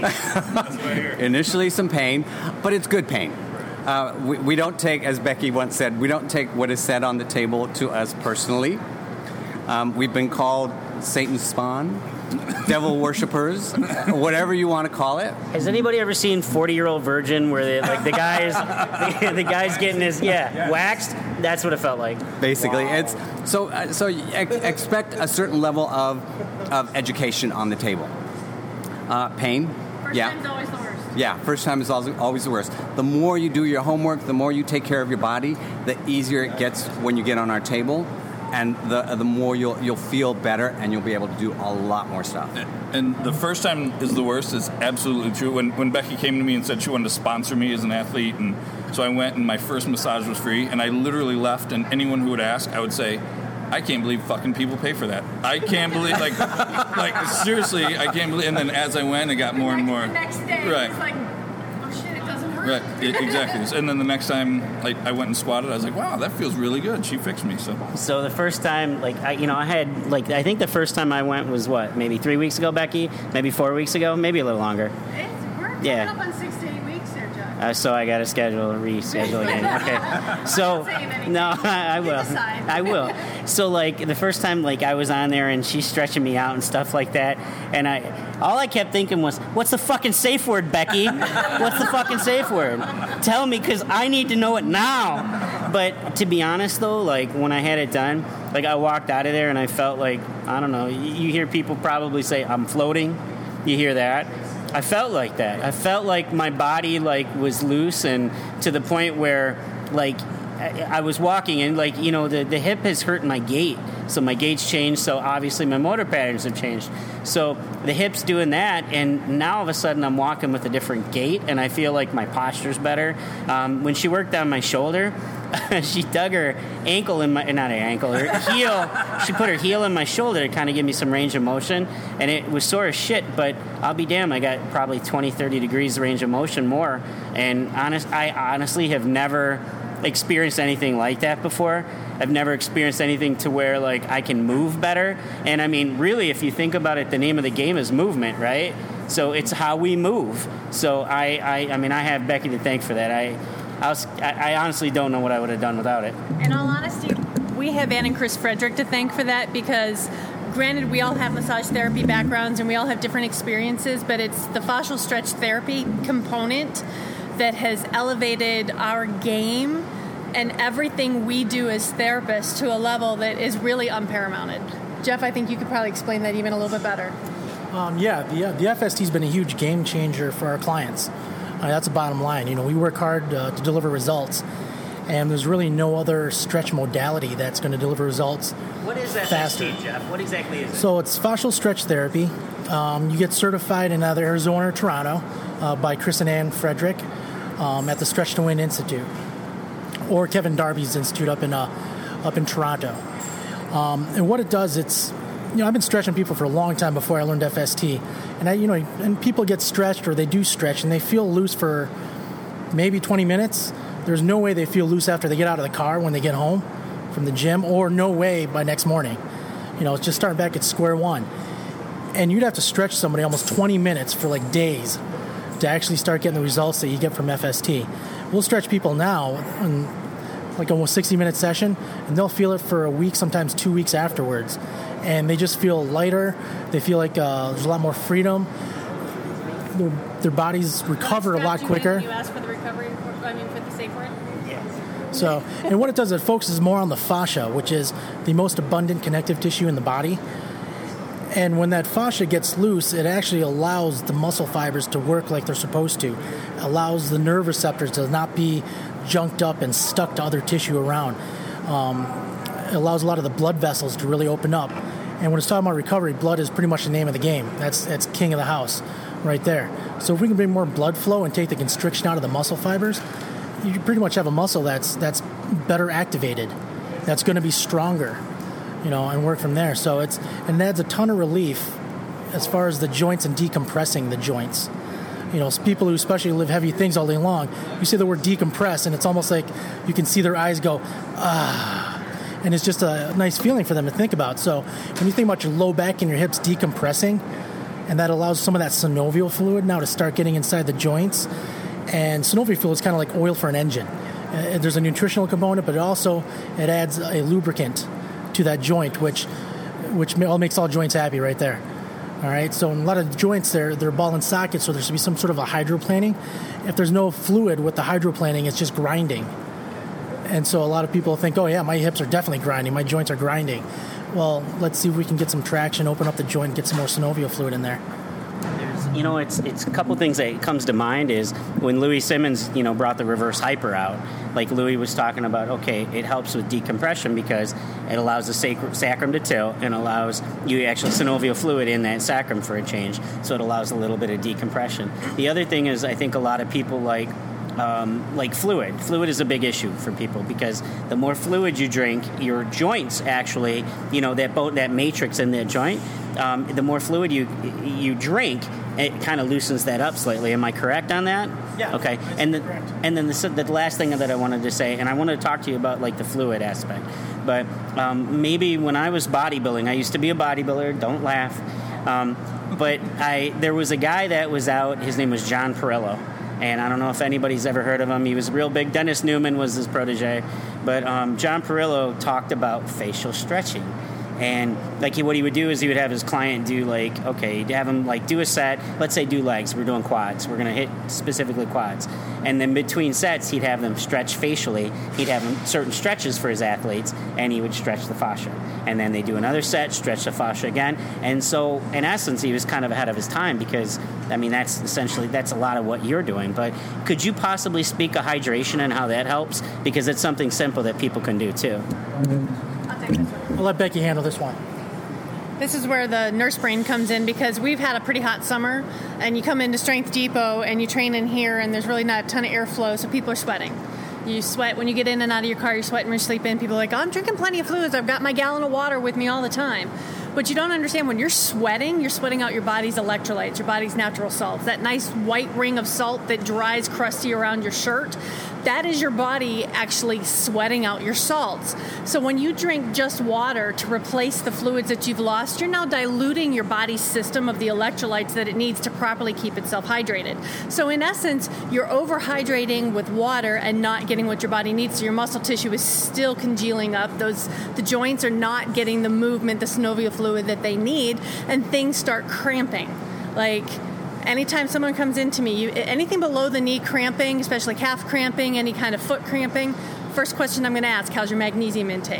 [SPEAKER 10] Initially some pain, but it's good pain. Uh, we, we don't take, as Becky once said, we don't take what is said on the table to us personally. Um, we've been called Satan's spawn, devil worshippers, whatever you want to call it.
[SPEAKER 1] Has anybody ever seen forty-year-old Virgin where they, like the guy's the, the guy's getting his yeah yes. waxed? That's what it felt like.
[SPEAKER 10] Basically,
[SPEAKER 1] wow.
[SPEAKER 10] it's so uh, so ex- expect a certain level of of education on the table. Uh, pain,
[SPEAKER 4] First
[SPEAKER 10] yeah.
[SPEAKER 4] time's always the worst.
[SPEAKER 10] Yeah, first time is always, always the worst. The more you do your homework, the more you take care of your body, the easier it gets when you get on our table, and the the more you'll you'll feel better, and you'll be able to do a lot more stuff.
[SPEAKER 2] And the first time is the worst. It's absolutely true. When when Becky came to me and said she wanted to sponsor me as an athlete, and so I went, and my first massage was free, and I literally left, and anyone who would ask, I would say, I can't believe fucking people pay for that. I can't believe, like, like seriously, I can't believe. And then as I went, it got more and more.
[SPEAKER 4] The next day,
[SPEAKER 2] right.
[SPEAKER 4] it's like, oh shit, it doesn't hurt.
[SPEAKER 2] Right, it, exactly. And then the next time, like, I went and squatted, I was like, wow, that feels really good. She fixed me. So,
[SPEAKER 1] so the first time, like, I, you know, I had, like, I think the first time I went was what, maybe three weeks ago, Becky, maybe four weeks ago, maybe a little longer.
[SPEAKER 4] It's, we're coming
[SPEAKER 1] yeah.
[SPEAKER 4] up on six to eight weeks there, John.
[SPEAKER 1] Uh, so I got to schedule, reschedule again. Okay. So no, I will. I will. So like the first time, like I was on there and she's stretching me out and stuff like that, and I, all I kept thinking was, "What's the fucking safe word, Becky? What's the fucking safe word? Tell me, because I need to know it now." But to be honest, though, like when I had it done, like I walked out of there and I felt like, I don't know. You hear people probably say I'm floating. You hear that. I felt like that. I felt like my body like was loose, and to the point where like I, I was walking and like, you know, the, the hip has hurt my gait. So my gait's changed, so obviously my motor patterns have changed. So the hip's doing that, and now all of a sudden I'm walking with a different gait, and I feel like my posture's better. Um, when she worked on my shoulder, she dug her ankle in my, not her ankle, her heel, she put her heel in my shoulder to kind of give me some range of motion, and it was sore as shit, but I'll be damned, I got probably twenty, thirty degrees range of motion more, and honest, I honestly have never experienced anything like that before. I've never experienced anything to where like I can move better. And I mean, really, if you think about it, the name of the game is movement, right? So it's how we move. So I, I, I mean, I have Becky to thank for that. I, I, was, I, I honestly don't know what I would have done without it.
[SPEAKER 4] In all honesty, we have Ann and Chris Frederick to thank for that, because granted, we all have massage therapy backgrounds and we all have different experiences, but it's the fascial stretch therapy component that has elevated our game and everything we do as therapists to a level that is really unparamounted. Jeff, I think you could probably explain that even a little bit better.
[SPEAKER 5] Um, yeah, the, uh, the F S T has been a huge game changer for our clients. Uh, that's the bottom line. You know, we work hard uh, to deliver results, and there's really no other stretch modality that's going to deliver results
[SPEAKER 1] What is F S T, faster. Jeff? What exactly is it?
[SPEAKER 5] So it's fascial stretch therapy. Um, you get certified in either Arizona or Toronto uh, by Chris and Ann Frederick um, at the Stretch to Win Institute, or Kevin Darby's institute up in uh, up in Toronto. Um, and what it does, it's, you know, I've been stretching people for a long time before I learned F S T, and I, you know, and people get stretched or they do stretch and they feel loose for maybe twenty minutes. There's no way they feel loose after they get out of the car when they get home from the gym, or no way by next morning. You know, it's just starting back at square one. And you'd have to stretch somebody almost twenty minutes for like days to actually start getting the results that you get from F S T. We'll stretch people now in like almost sixty minute session, and they'll feel it for a week, sometimes two weeks afterwards. And they just feel lighter. They feel like uh, there's a lot more freedom. Their, their bodies recover a lot quicker.
[SPEAKER 4] You ask for the recovery, I mean, for the safe word?
[SPEAKER 5] So, and what it does, it focuses more on the fascia, which is the most abundant connective tissue in the body. And when that fascia gets loose, it actually allows the muscle fibers to work like they're supposed to. It allows the nerve receptors to not be junked up and stuck to other tissue around. Um, it allows a lot of the blood vessels to really open up. And when it's talking about recovery, blood is pretty much the name of the game. That's that's king of the house right there. So if we can bring more blood flow and take the constriction out of the muscle fibers, you pretty much have a muscle that's that's better activated, that's going to be stronger, you know, and work from there. So it's and it adds a ton of relief as far as the joints and decompressing the joints. You know, people who especially live heavy things all day long, you say the word decompress, and it's almost like you can see their eyes go, ah, and it's just a nice feeling for them to think about. So when you think about your low back and your hips decompressing, and that allows some of that synovial fluid now to start getting inside the joints. And synovial fluid is kind of like oil for an engine. Uh, there's a nutritional component, but it also it adds a lubricant to that joint, which which all makes all joints happy right there. All right, so in a lot of joints, they're, they're ball and socket, so there should be some sort of a hydroplaning. If there's no fluid with the hydroplaning, it's just grinding. And so a lot of people think, oh yeah, my hips are definitely grinding, my joints are grinding. Well, let's see if we can get some traction, open up the joint, get some more synovial fluid in there.
[SPEAKER 1] You know, it's it's a couple things that comes to mind is when Louis Simmons, you know, brought the reverse hyper out. Like Louis was talking about, okay, it helps with decompression because it allows the sacrum, sacrum to tilt and allows you actually synovial fluid in that sacrum for a change. So it allows a little bit of decompression. The other thing is, I think a lot of people like um, like fluid. Fluid is a big issue for people because the more fluid you drink, your joints actually, you know, that boat, that matrix in that joint. Um, the more fluid you you drink, it kind of loosens that up slightly. Am I correct on that?
[SPEAKER 5] Yeah.
[SPEAKER 1] Okay. And the, and then the, the last thing that I wanted to say, and I want to talk to you about like the fluid aspect, but um, maybe when I was bodybuilding, I used to be a bodybuilder. Don't laugh. Um, but I there was a guy that was out. His name was John Perillo. And I don't know if anybody's ever heard of him. He was real big. Dennis Newman was his protege. But um, John Perillo talked about facial stretching. And like he, what he would do is he would have his client do like, okay, he'd have him like do a set. Let's say do legs. We're doing quads. We're going to hit specifically quads. And then between sets, he'd have them stretch facially. He'd have them certain stretches for his athletes, and he would stretch the fascia. And then they do another set, stretch the fascia again. And so in essence, he was kind of ahead of his time because, I mean, that's essentially, that's a lot of what you're doing. But could you possibly speak of hydration and how that helps? Because it's something simple that people can do too.
[SPEAKER 4] I'll take this one.
[SPEAKER 5] I'll let Becky handle this one.
[SPEAKER 4] This is where the nurse brain comes in because we've had a pretty hot summer and you come into Strength Depot and you train in here and there's really not a ton of airflow, so people are sweating. You sweat when you get in and out of your car, you're sweating when you sleep in. People are like, oh, I'm drinking plenty of fluids. I've got my gallon of water with me all the time. But you don't understand when you're sweating, you're sweating out your body's electrolytes, your body's natural salts. That nice white ring of salt that dries crusty around your shirt, that is your body actually sweating out your salts. So when you drink just water to replace the fluids that you've lost, you're now diluting your body's system of the electrolytes that it needs to properly keep itself hydrated. So in essence, you're overhydrating with water and not getting what your body needs. So your muscle tissue is still congealing up. Those the joints are not getting the movement, the synovial fluid that they need, and things start cramping. Like anytime someone comes into me, you, anything below the knee cramping, especially calf cramping, any kind of foot cramping, first question I'm going to ask, how's your magnesium intake?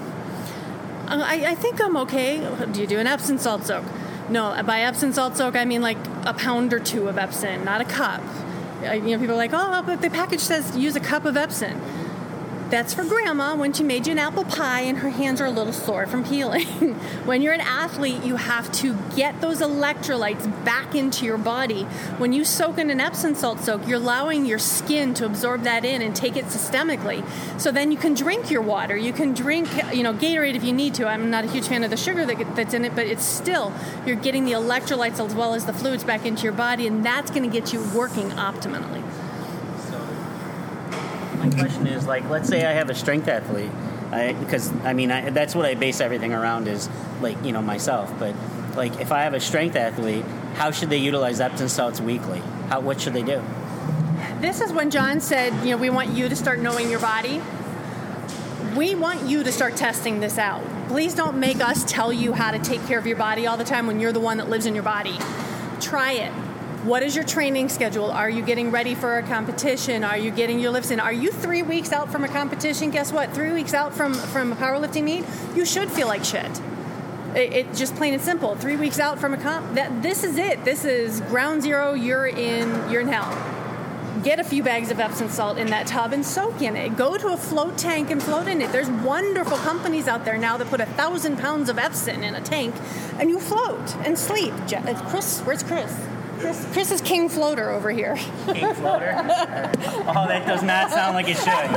[SPEAKER 4] I, I think I'm okay. Do you do an Epsom salt soak? No, by Epsom salt soak, I mean like a pound or two of Epsom, not a cup. You know, people are like, oh, but the package says use a cup of Epsom. That's for grandma when she made you an apple pie and her hands are a little sore from peeling. When you're an athlete, you have to get those electrolytes back into your body. When you soak in an Epsom salt soak, you're allowing your skin to absorb that in and take it systemically. So then you can drink your water. You can drink, you know, Gatorade if you need to. I'm not a huge fan of the sugar that, that's in it, but it's still, you're getting the electrolytes as well as the fluids back into your body, and that's going to get you working optimally.
[SPEAKER 1] My question is, like, let's say I have a strength athlete I, because I mean I, that's what I base everything around is like you know myself. But like if I have a strength athlete, how should they utilize Epsom salts weekly? How what should they do?
[SPEAKER 4] This is when John said, you know, we want you to start knowing your body. We want you to start testing this out. Please don't make us tell you how to take care of your body all the time when you're the one that lives in your body. Try it. What is your training schedule? Are you getting ready for a competition? Are you getting your lifts in? Are you three weeks out from a competition? Guess what? Three weeks out from, from a powerlifting meet, you should feel like shit. It, it just plain and simple. Three weeks out from a comp, that this is it. This is ground zero. You're in. You're in hell. Get a few bags of Epsom salt in that tub and soak in it. Go to a float tank and float in it. There's wonderful companies out there now that put a thousand pounds of Epsom in a tank, and you float and sleep. Chris, where's Chris? Chris, Chris is king floater over here.
[SPEAKER 1] King floater? Oh, that does not sound like it should.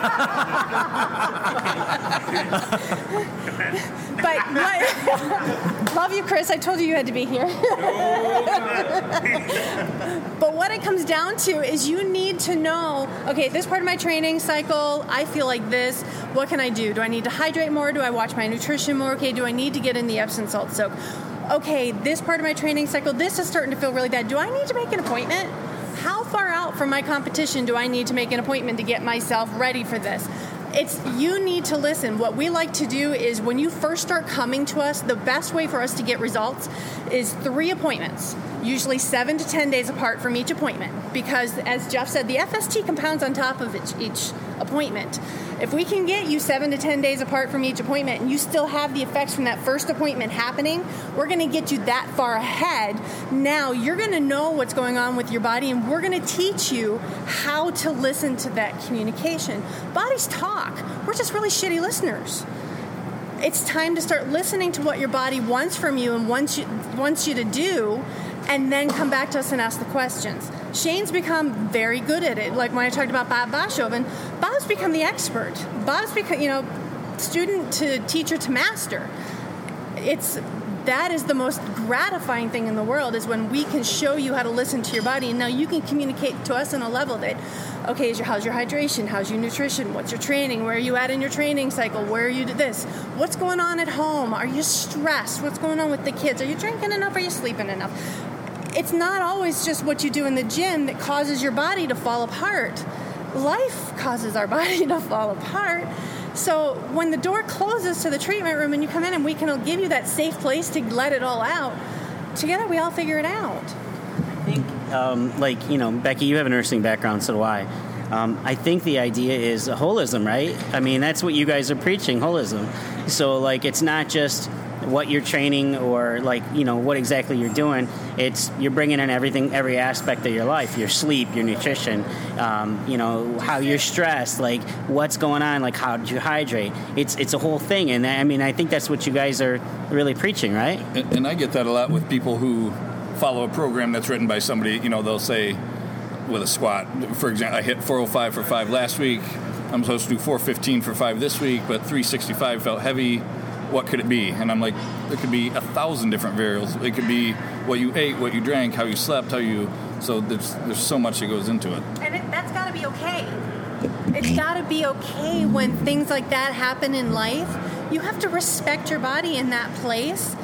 [SPEAKER 4] But what, love you, Chris. I told you you had to be here. But what it comes down to is you need to know, okay, this part of my training cycle, I feel like this. What can I do? Do I need to hydrate more? Do I watch my nutrition more? Okay, do I need to get in the Epsom salt soak? Okay, this part of my training cycle, this is starting to feel really bad. Do I need to make an appointment? How far out from my competition do I need to make an appointment to get myself ready for this? It's you need to listen. What we like to do is when you first start coming to us, the best way for us to get results is three appointments, usually seven to ten days apart from each appointment. Because as Jeff said, the F S T compounds on top of each, each appointment. If we can get you seven to ten days apart from each appointment and you still have the effects from that first appointment happening, we're going to get you that far ahead. Now you're going to know what's going on with your body, and we're going to teach you how to listen to that communication. Bodies talk. We're just really shitty listeners. It's time to start listening to what your body wants from you and wants you, wants you to do, and then come back to us and ask the questions. Shane's become very good at it. Like when I talked about Bob Boshoven, Bob's become the expert. Bob's become, you know, student to teacher to master. It's that is the most gratifying thing in the world is when we can show you how to listen to your body, and now you can communicate to us on a level that, okay, is your, how's your hydration? How's your nutrition? What's your training? Where are you at in your training cycle? Where are you to this? What's going on at home? Are you stressed? What's going on with the kids? Are you drinking enough? Are you sleeping enough? It's not always just what you do in the gym that causes your body to fall apart. Life causes our body to fall apart. So when the door closes to the treatment room and you come in and we can give you that safe place to let it all out, together we all figure it out.
[SPEAKER 1] I think, um, like, you know, Becky, you have a nursing background, so do I. Um, I think the idea is holism, right? I mean, that's what you guys are preaching, holism. So, like, it's not just what you're training or, like, you know, what exactly you're doing. It's you're bringing in everything, every aspect of your life, your sleep, your nutrition, um, you know, how you're stressed, like, what's going on, like, how did you hydrate? It's it's a whole thing. And, I mean, I think that's what you guys are really preaching, right?
[SPEAKER 2] And, and I get that a lot with people who follow a program that's written by somebody. You know, they'll say with a squat, for example, I hit four oh five for five last week. I'm supposed to do four fifteen for five this week, but three sixty-five felt heavy. What could it be? And I'm like, there could be a thousand different variables. It could be what you ate, what you drank, how you slept, how you... So there's there's so much that goes into it.
[SPEAKER 4] And it, that's got to be okay. It's got to be okay when things like that happen in life. You have to respect your body in that place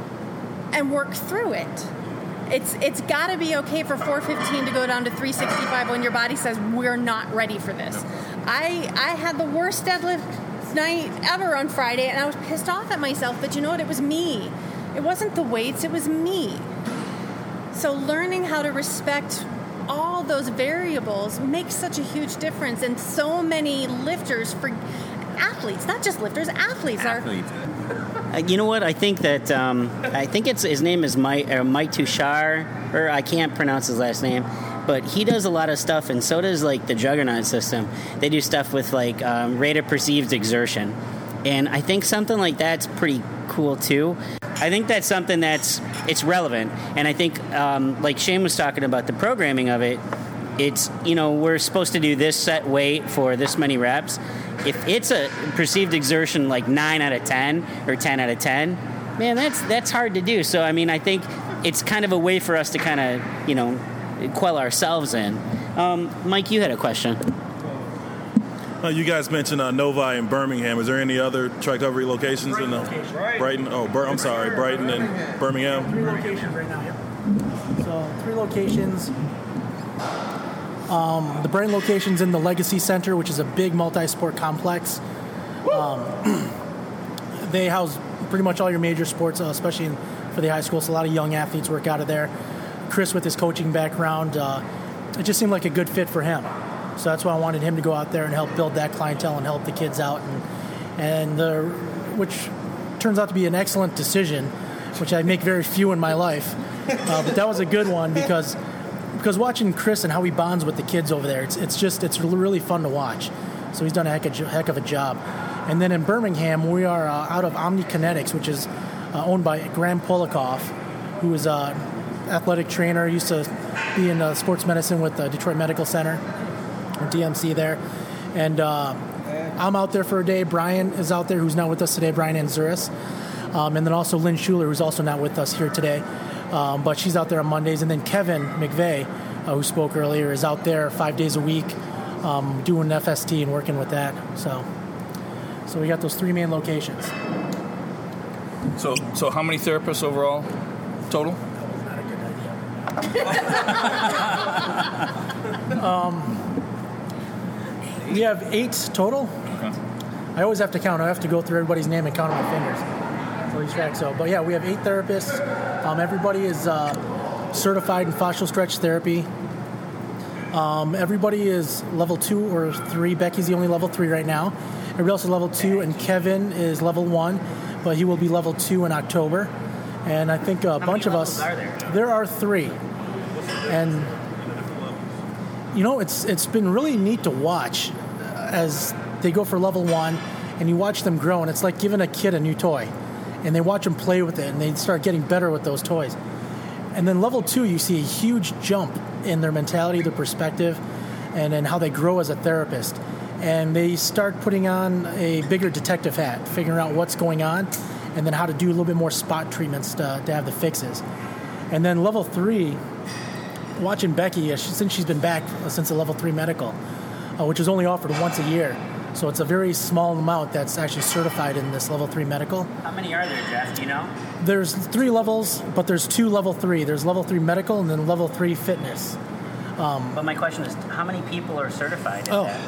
[SPEAKER 4] and work through it. It's It's got to be okay for four fifteen to go down to three sixty-five when your body says, we're not ready for this. I I had the worst deadlift night ever on Friday, and I was pissed off at myself, but you know what? It was me. It wasn't the weights, it was me. So learning how to respect all those variables makes such a huge difference, and so many lifters, for athletes, not just lifters, athletes, athletes. are...
[SPEAKER 1] Uh, you know what? I think that, um, I think it's his name is Mike, uh, Mike Tushar, or I can't pronounce his last name, but he does a lot of stuff, and so does, like, the Juggernaut system. They do stuff with, like, um, rate of perceived exertion. And I think something like that's pretty cool, too. I think that's something that's, it's relevant. And I think, um, like Shane was talking about the programming of it, it's, you know, we're supposed to do this set weight for this many reps. If it's a perceived exertion like nine out of ten or ten out of ten, man, that's that's hard to do. So, I mean, I think it's kind of a way for us to kind of, you know, quell ourselves in. Um, Mike, you had a question.
[SPEAKER 3] Uh, you guys mentioned uh, Novi and Birmingham. Is there any other tri-covery locations
[SPEAKER 5] Brighton
[SPEAKER 3] in the
[SPEAKER 5] location.
[SPEAKER 3] Brighton? Oh, Bur- I'm sorry, Brighton and Birmingham.
[SPEAKER 5] Three locations right now. Yeah. So three locations. Um, the Brighton location's in the Legacy Center, which is a big multi-sport complex. Um, they house pretty much all your major sports, uh, especially in, for the high school. So a lot of young athletes work out of there. Chris, with his coaching background, uh, it just seemed like a good fit for him. So that's why I wanted him to go out there and help build that clientele and help the kids out, and and uh, which turns out to be an excellent decision, which I make very few in my life. Uh, but that was a good one because because watching Chris and how he bonds with the kids over there, it's it's just it's really fun to watch. So he's done a heck of, heck of a job. And then in Birmingham, we are uh, out of Omni Kinetics, which is uh, owned by Graham Polikoff, who is an athletic trainer. Used to be in uh, sports medicine with the Detroit Medical Center. D M C there, and uh, I'm out there for a day. Brian is out there, who's not with us today, Brian Anzuris, um, and then also Lynn Schuler, who's also not with us here today, um, but she's out there on Mondays, and then Kevin McVeigh, uh, who spoke earlier, is out there five days a week um, doing F S T and working with that. So, so we got those three main locations.
[SPEAKER 2] So, so how many therapists overall total?
[SPEAKER 5] Not a good idea. um. We have eight total.
[SPEAKER 2] Okay.
[SPEAKER 5] I always have to count. I have to go through everybody's name and count on my fingers. So these tracks. So, but yeah, we have eight therapists. Um, everybody is uh, certified in fascial stretch therapy. Um, everybody is level two or three. Becky's the only level three right now. Everybody else is level two, and Kevin is level one, but he will be level two in October. And I think a
[SPEAKER 1] How
[SPEAKER 5] bunch
[SPEAKER 1] many
[SPEAKER 5] of us.
[SPEAKER 1] levels are there?
[SPEAKER 5] There are three, and. You know, it's it's been really neat to watch as they go for level one, and you watch them grow, and it's like giving a kid a new toy, and they watch them play with it, and they start getting better with those toys. And then level two, you see a huge jump in their mentality, their perspective, and in how they grow as a therapist. And they start putting on a bigger detective hat, figuring out what's going on, and then how to do a little bit more spot treatments to, to have the fixes. And then level three, watching Becky, uh, she, since she's been back uh, since the level three medical, uh, which is only offered once a year. So it's a very small amount that's actually certified in this level three medical.
[SPEAKER 1] How many are there, Jeff? Do you know?
[SPEAKER 5] There's three levels, but there's two level three. There's level three medical and then level three fitness. Um,
[SPEAKER 1] but my question is, how many people are certified in
[SPEAKER 5] oh,
[SPEAKER 1] that?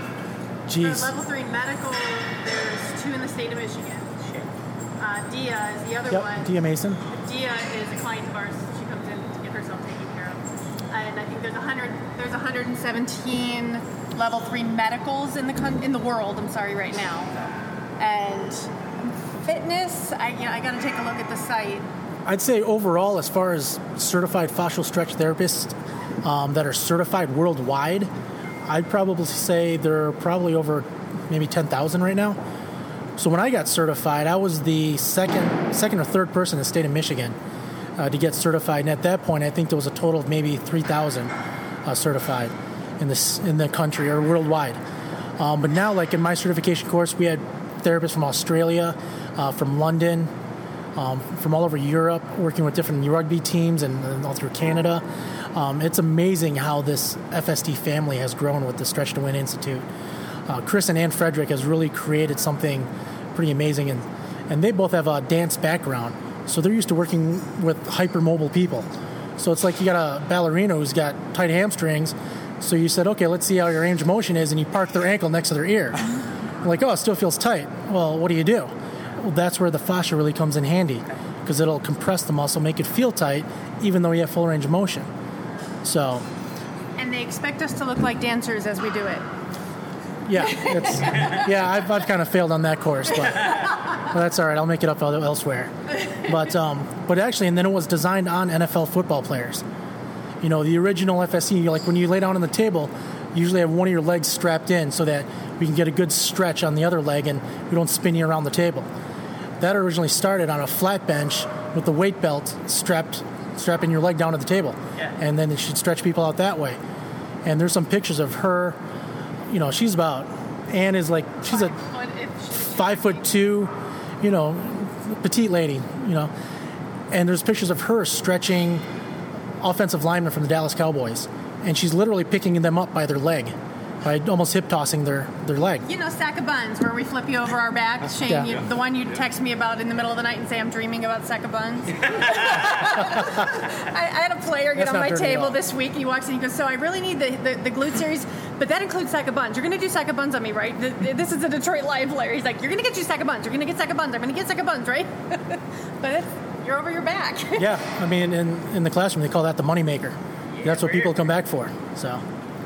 [SPEAKER 5] Geez.
[SPEAKER 4] For level three medical, there's two in the state of Michigan. Uh, Dia is the other
[SPEAKER 5] yep,
[SPEAKER 4] one.
[SPEAKER 5] Dia Mason.
[SPEAKER 4] Dia is a client of ours. She comes in to get herself taken care of. And I think there's one hundred. There's one hundred seventeen level three medicals in the con- in the world. I'm sorry, right now. And fitness, I you know, I got to take a look at the site.
[SPEAKER 5] I'd say overall, as far as certified fascial stretch therapists um, that are certified worldwide, I'd probably say there are probably over maybe ten thousand right now. So when I got certified, I was the second, second or third person in the state of Michigan uh, to get certified. And at that point, I think there was a total of maybe three thousand uh, certified in this in the country or worldwide. Um, but now, like in my certification course, we had therapists from Australia, uh, from London, um, from all over Europe, working with different rugby teams and, and all through Canada. Um, it's amazing how this F S T family has grown with the Stretch to Win Institute. Uh, Chris and Ann Frederick has really created something pretty amazing, and, and they both have a dance background, so they're used to working with hypermobile people. So it's like you got a ballerina who's got tight hamstrings, so you said, okay, let's see how your range of motion is, and you park their ankle next to their ear. Like, oh, it still feels tight. Well, what do you do? Well, that's where the fascia really comes in handy, because it'll compress the muscle, make it feel tight, even though you have full range of motion. So.
[SPEAKER 4] And they expect us to look like dancers as we do it.
[SPEAKER 5] Yeah, it's, yeah, I've, I've kind of failed on that course, but, but that's all right. I'll make it up elsewhere. But um, but actually, and then it was designed on N F L football players. You know, the original F S C, like when you lay down on the table, you usually have one of your legs strapped in so that we can get a good stretch on the other leg and we don't spin you around the table. That originally started on a flat bench with the weight belt strapped strapping your leg down to the table.
[SPEAKER 1] Yeah. And
[SPEAKER 5] then it should stretch people out that way. And there's some pictures of her. You know, she's about, Anne is like, she's a five foot two, you know, petite lady, you know. And there's pictures of her stretching offensive linemen from the Dallas Cowboys. And she's literally picking them up by their leg by almost hip tossing their, their leg.
[SPEAKER 4] You know, sack of buns, where we flip you over our back. Shane,
[SPEAKER 5] Yeah.
[SPEAKER 4] you, the one you text me about in the middle of the night and say, I'm dreaming about sack of buns. I, I had a player get
[SPEAKER 5] That's
[SPEAKER 4] on
[SPEAKER 5] not
[SPEAKER 4] my
[SPEAKER 5] dirty at
[SPEAKER 4] table
[SPEAKER 5] all.
[SPEAKER 4] this week. He walks in and he goes, so I really need the, the, the glute series, but that includes sack of buns. You're going to do sack of buns on me, right? The, the, this is a Detroit Live player. He's like, you're going to get you sack of buns. You're going to get sack of buns. I'm going to get sack of buns, right? But it's, you're over your back.
[SPEAKER 5] Yeah, I mean, in, in the classroom, they call that the moneymaker. That's what people come back for. So,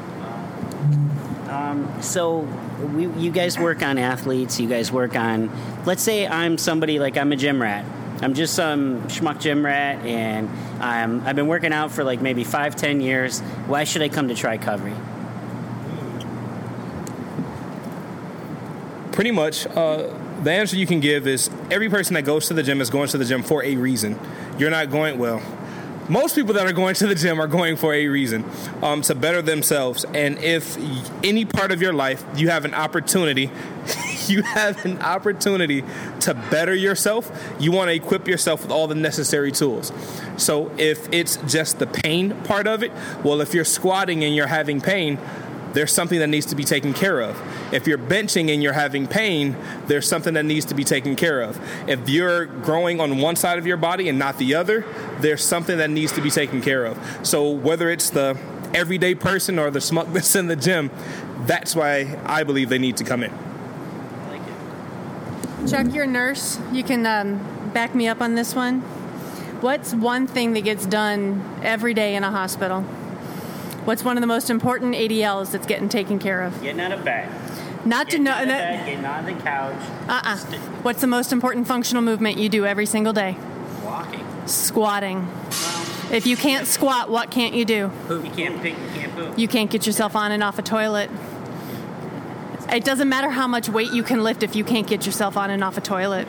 [SPEAKER 1] Um, so we, you guys work on athletes. You guys work on, let's say I'm somebody like I'm a gym rat. I'm just some schmuck gym rat, and I'm, I've been working out for like maybe five, ten years. Why should I come to Tricovery?
[SPEAKER 7] Pretty much, uh, the answer you can give is every person that goes to the gym is going to the gym for a reason. You're not going, well, most people that are going to the gym are going for a reason, um, to better themselves. And if any part of your life you have an opportunity, you have an opportunity to better yourself, you want to equip yourself with all the necessary tools. So if it's just the pain part of it, well, if you're squatting and you're having pain, there's something that needs to be taken care of. If you're benching and you're having pain, there's something that needs to be taken care of. If you're growing on one side of your body and not the other, there's something that needs to be taken care of. So whether it's the everyday person or the schmuck that's in the gym, that's why I believe they need to come in.
[SPEAKER 4] Chuck, you're a nurse. You can um, back me up on this one. What's one thing that gets done every day in a hospital? What's one of the most important A D Ls that's getting taken care of?
[SPEAKER 1] Getting out of bed.
[SPEAKER 4] Not to
[SPEAKER 1] Getting
[SPEAKER 4] know.
[SPEAKER 1] out of
[SPEAKER 4] that-
[SPEAKER 1] bed, getting on the couch.
[SPEAKER 4] Uh-uh. What's the most important functional movement you do every single day?
[SPEAKER 1] Walking.
[SPEAKER 4] Squatting. If you can't squat, what can't you do?
[SPEAKER 1] Poop. You can't pick. You can't poop.
[SPEAKER 4] You can't get yourself on and off a toilet. It doesn't matter how much weight you can lift if you can't get yourself on and off a toilet.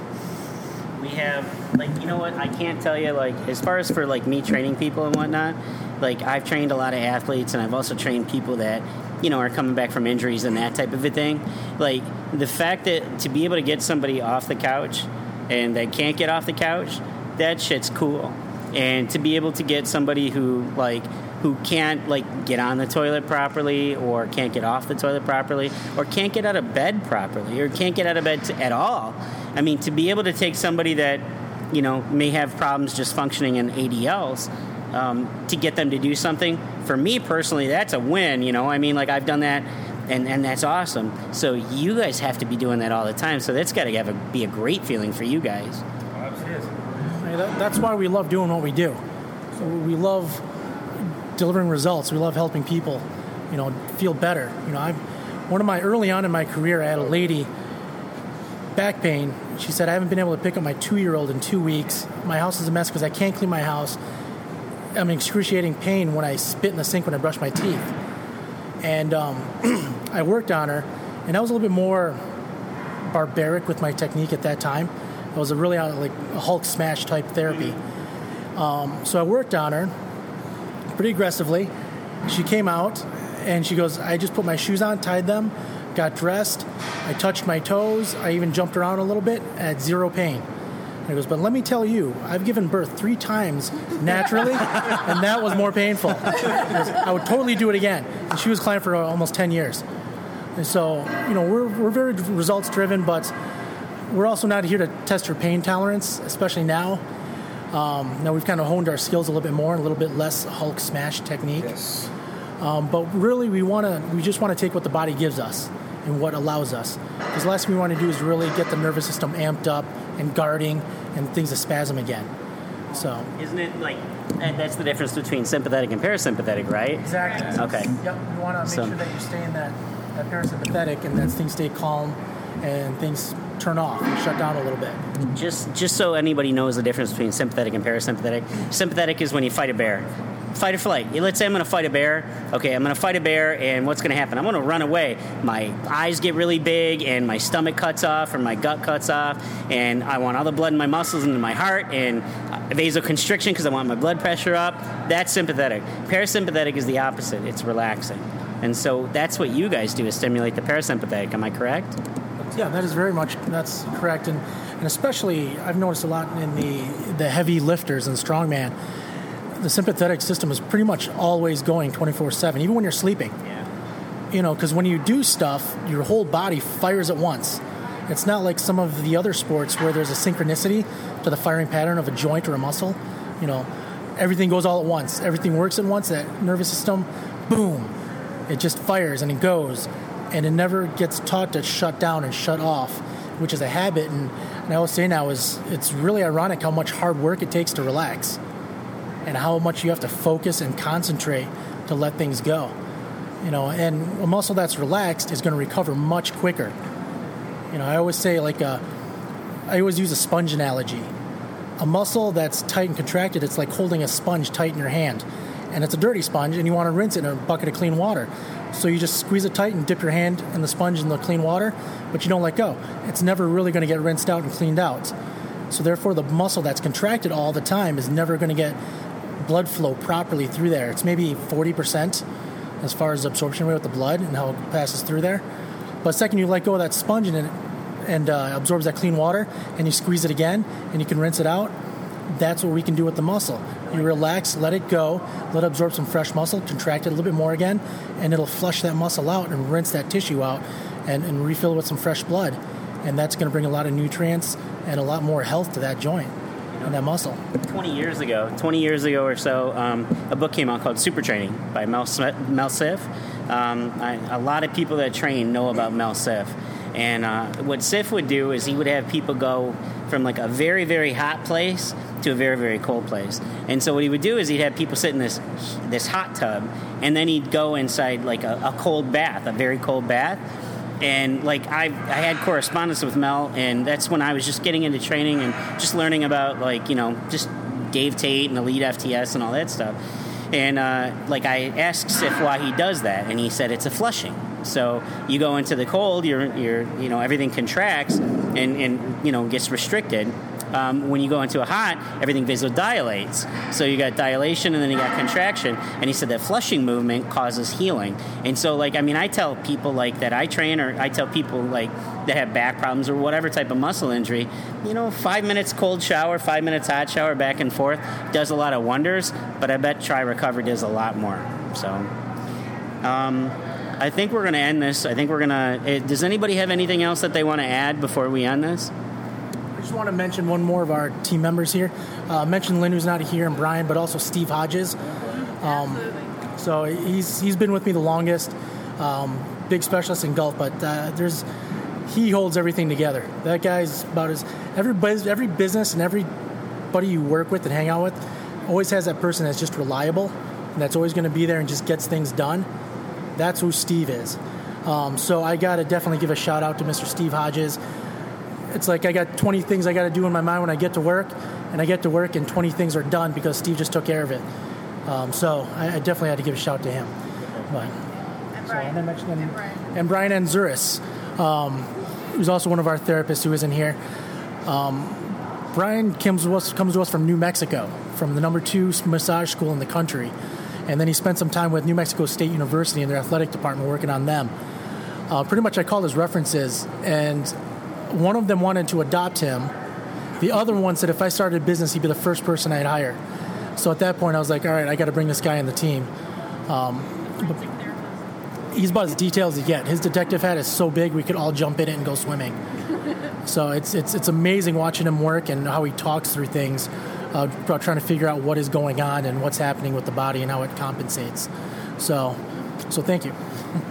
[SPEAKER 1] We have, like, you know what, I can't tell you, like, as far as for, like, me training people and whatnot, like, I've trained a lot of athletes, and I've also trained people that, you know, are coming back from injuries and that type of a thing. Like, the fact that to be able to get somebody off the couch and that can't get off the couch, that shit's cool. And to be able to get somebody who, like, who can't, like, get on the toilet properly or can't get off the toilet properly or can't get out of bed properly or can't get out of bed to, at all. I mean, to be able to take somebody that, you know, may have problems just functioning in A D Ls, um, to get them to do something, for me personally, that's a win, you know. I mean, like, I've done that, and, and that's awesome. So you guys have to be doing that all the time, so that's got to have a, be a great feeling for you guys.
[SPEAKER 5] I mean, that, that's why we love doing what we do. So we love delivering results. We love helping people, you know, feel better. You know, I, one of my early on in my career, I had a lady, back pain. She said, I haven't been able to pick up my two-year-old in two weeks. My house is a mess because I can't clean my house. I'm in excruciating pain when I spit in the sink when I brush my teeth. And um, I worked on her, and I was a little bit more barbaric with my technique at that time. It was a really uh, like a Hulk smash type therapy. Um, so I worked on her pretty aggressively. She came out, and she goes, I just put my shoes on, tied them, got dressed, I touched my toes, I even jumped around a little bit, and had zero pain. And he goes, but let me tell you, I've given birth three times naturally, and that was more painful. He goes, I would totally do it again. And she was a client for almost ten years. And so, you know, we're, we're very results driven, but we're also not here to test your pain tolerance, especially now. Um, now we've kind of honed our skills a little bit more, a little bit less Hulk smash technique.
[SPEAKER 7] Yes.
[SPEAKER 5] Um, but really, we want to. We just want to take what the body gives us and what allows us. Because the last thing we want to do is really get the nervous system amped up and guarding and things to spasm again. So
[SPEAKER 1] Isn't it like that- that's the difference between sympathetic and parasympathetic, right?
[SPEAKER 5] exactly.
[SPEAKER 1] Okay.
[SPEAKER 5] Yep. You want to make
[SPEAKER 1] So-
[SPEAKER 5] sure that you stay in that, that parasympathetic and that things stay calm and things turn off and shut down a little bit.
[SPEAKER 1] Just just so anybody knows the difference between sympathetic and parasympathetic. Sympathetic is when you fight a bear. Fight or flight. Let's say I'm going to fight a bear. Okay, I'm going to fight a bear, and what's going to happen? I'm going to run away. My eyes get really big, and my stomach cuts off, or my gut cuts off, and I want all the blood in my muscles and in my heart, and vasoconstriction because I want my blood pressure up. That's sympathetic. Parasympathetic is the opposite. It's relaxing. And so that's what you guys do, is stimulate the parasympathetic. Am I correct?
[SPEAKER 5] Yeah, that is very much, that's correct. And, and especially, I've noticed a lot in the, the heavy lifters and strongman, the sympathetic system is pretty much always going twenty-four seven, even when you're sleeping.
[SPEAKER 1] Yeah.
[SPEAKER 5] You know, because when you do stuff, your whole body fires at once. It's not like some of the other sports where there's a synchronicity to the firing pattern of a joint or a muscle. You know, everything goes all at once. Everything works at once. That nervous system, boom, it just fires and it goes. And it never gets taught to shut down and shut off, which is a habit. And, and I always say now is it's really ironic how much hard work it takes to relax and how much you have to focus and concentrate to let things go. You know, and a muscle that's relaxed is going to recover much quicker. You know, I always say, like, a, I always use a sponge analogy. A muscle that's tight and contracted, it's like holding a sponge tight in your hand. And it's a dirty sponge, and you want to rinse it in a bucket of clean water. So you just squeeze it tight and dip your hand in the sponge in the clean water, but you don't let go. It's never really going to get rinsed out and cleaned out. So therefore, the muscle that's contracted all the time is never going to get blood flow properly through there. It's maybe forty percent. As far as absorption rate with the blood and how it passes through there. But the second you let go of that sponge and it and uh, absorbs that clean water and you squeeze it again and you can rinse it out, that's what we can do with the muscle. You relax, let it go, let it absorb some fresh muscle, contract it a little bit more again, and it'll flush that muscle out and rinse that tissue out and, and refill it with some fresh blood. And that's going to bring a lot of nutrients and a lot more health to that joint and that muscle.
[SPEAKER 1] twenty years ago, twenty years ago or so, um, a book came out called Super Training by Mel, Smith, Mel Siff. Um, I, a lot of people that train know about Mel Siff. And uh, what Siff would do is he would have people go from like a very, very hot place to a very, very cold place. And so what he would do is he'd have people sit in this this hot tub, and then he'd go inside like a, a cold bath, a very cold bath. And like I, I had correspondence with Mel, and that's when I was just getting into training and just learning about like you know just Dave Tate and Elite F T S and all that stuff. And uh, like I asked Siff why he does that, and he said it's a flushing. So you go into the cold, you're, you're you know everything contracts and, and you know gets restricted. Um, when you go into a hot, everything vasodilates. So you got dilation and then you got contraction. And he said that flushing movement causes healing. And so, like, I mean, I tell people like that I train, or I tell people like that have back problems or whatever type of muscle injury, you know, five minutes cold shower, five minutes hot shower, back and forth does a lot of wonders. But I bet Tri Recover does a lot more. So, um, I think we're going to end this. I think we're going to. Does anybody have anything else that they want to add before we end this?
[SPEAKER 5] I just want to mention one more of our team members here. Uh, mention Lynn, who's not here, and Brian, but also Steve Hodges. Um, so he's he's been with me the longest. Um, big specialist in golf, but uh, there's he holds everything together. That guy's about as every every business and everybody you work with and hang out with always has that person that's just reliable and that's always going to be there and just gets things done. That's who Steve is. Um, so I got to definitely give a shout out to Mister Steve Hodges. It's like I got twenty things I got to do in my mind when I get to work, and I get to work and twenty things are done because Steve just took care of it. Um, so I, I definitely had to give a shout to him. But,
[SPEAKER 4] And Brian.
[SPEAKER 5] so, and, I mentioned him,
[SPEAKER 4] and Brian.
[SPEAKER 5] and Brian Anzuris, um, who's also one of our therapists who isn't here. Um, Brian comes to, us, comes to us from New Mexico, from the number two massage school in the country. And then he spent some time with New Mexico State University in their athletic department working on them. Uh, pretty much I called his references, and one of them wanted to adopt him. The other one said if I started a business, he'd be the first person I'd hire. So at that point, I was like, all right, I got to bring this guy in the team. Um, he's about as detailed as you get. His detective hat is so big, we could all jump in it and go swimming. So it's it's it's amazing watching him work and how he talks through things, uh, about trying to figure out what is going on and what's happening with the body and how it compensates. So, so thank you.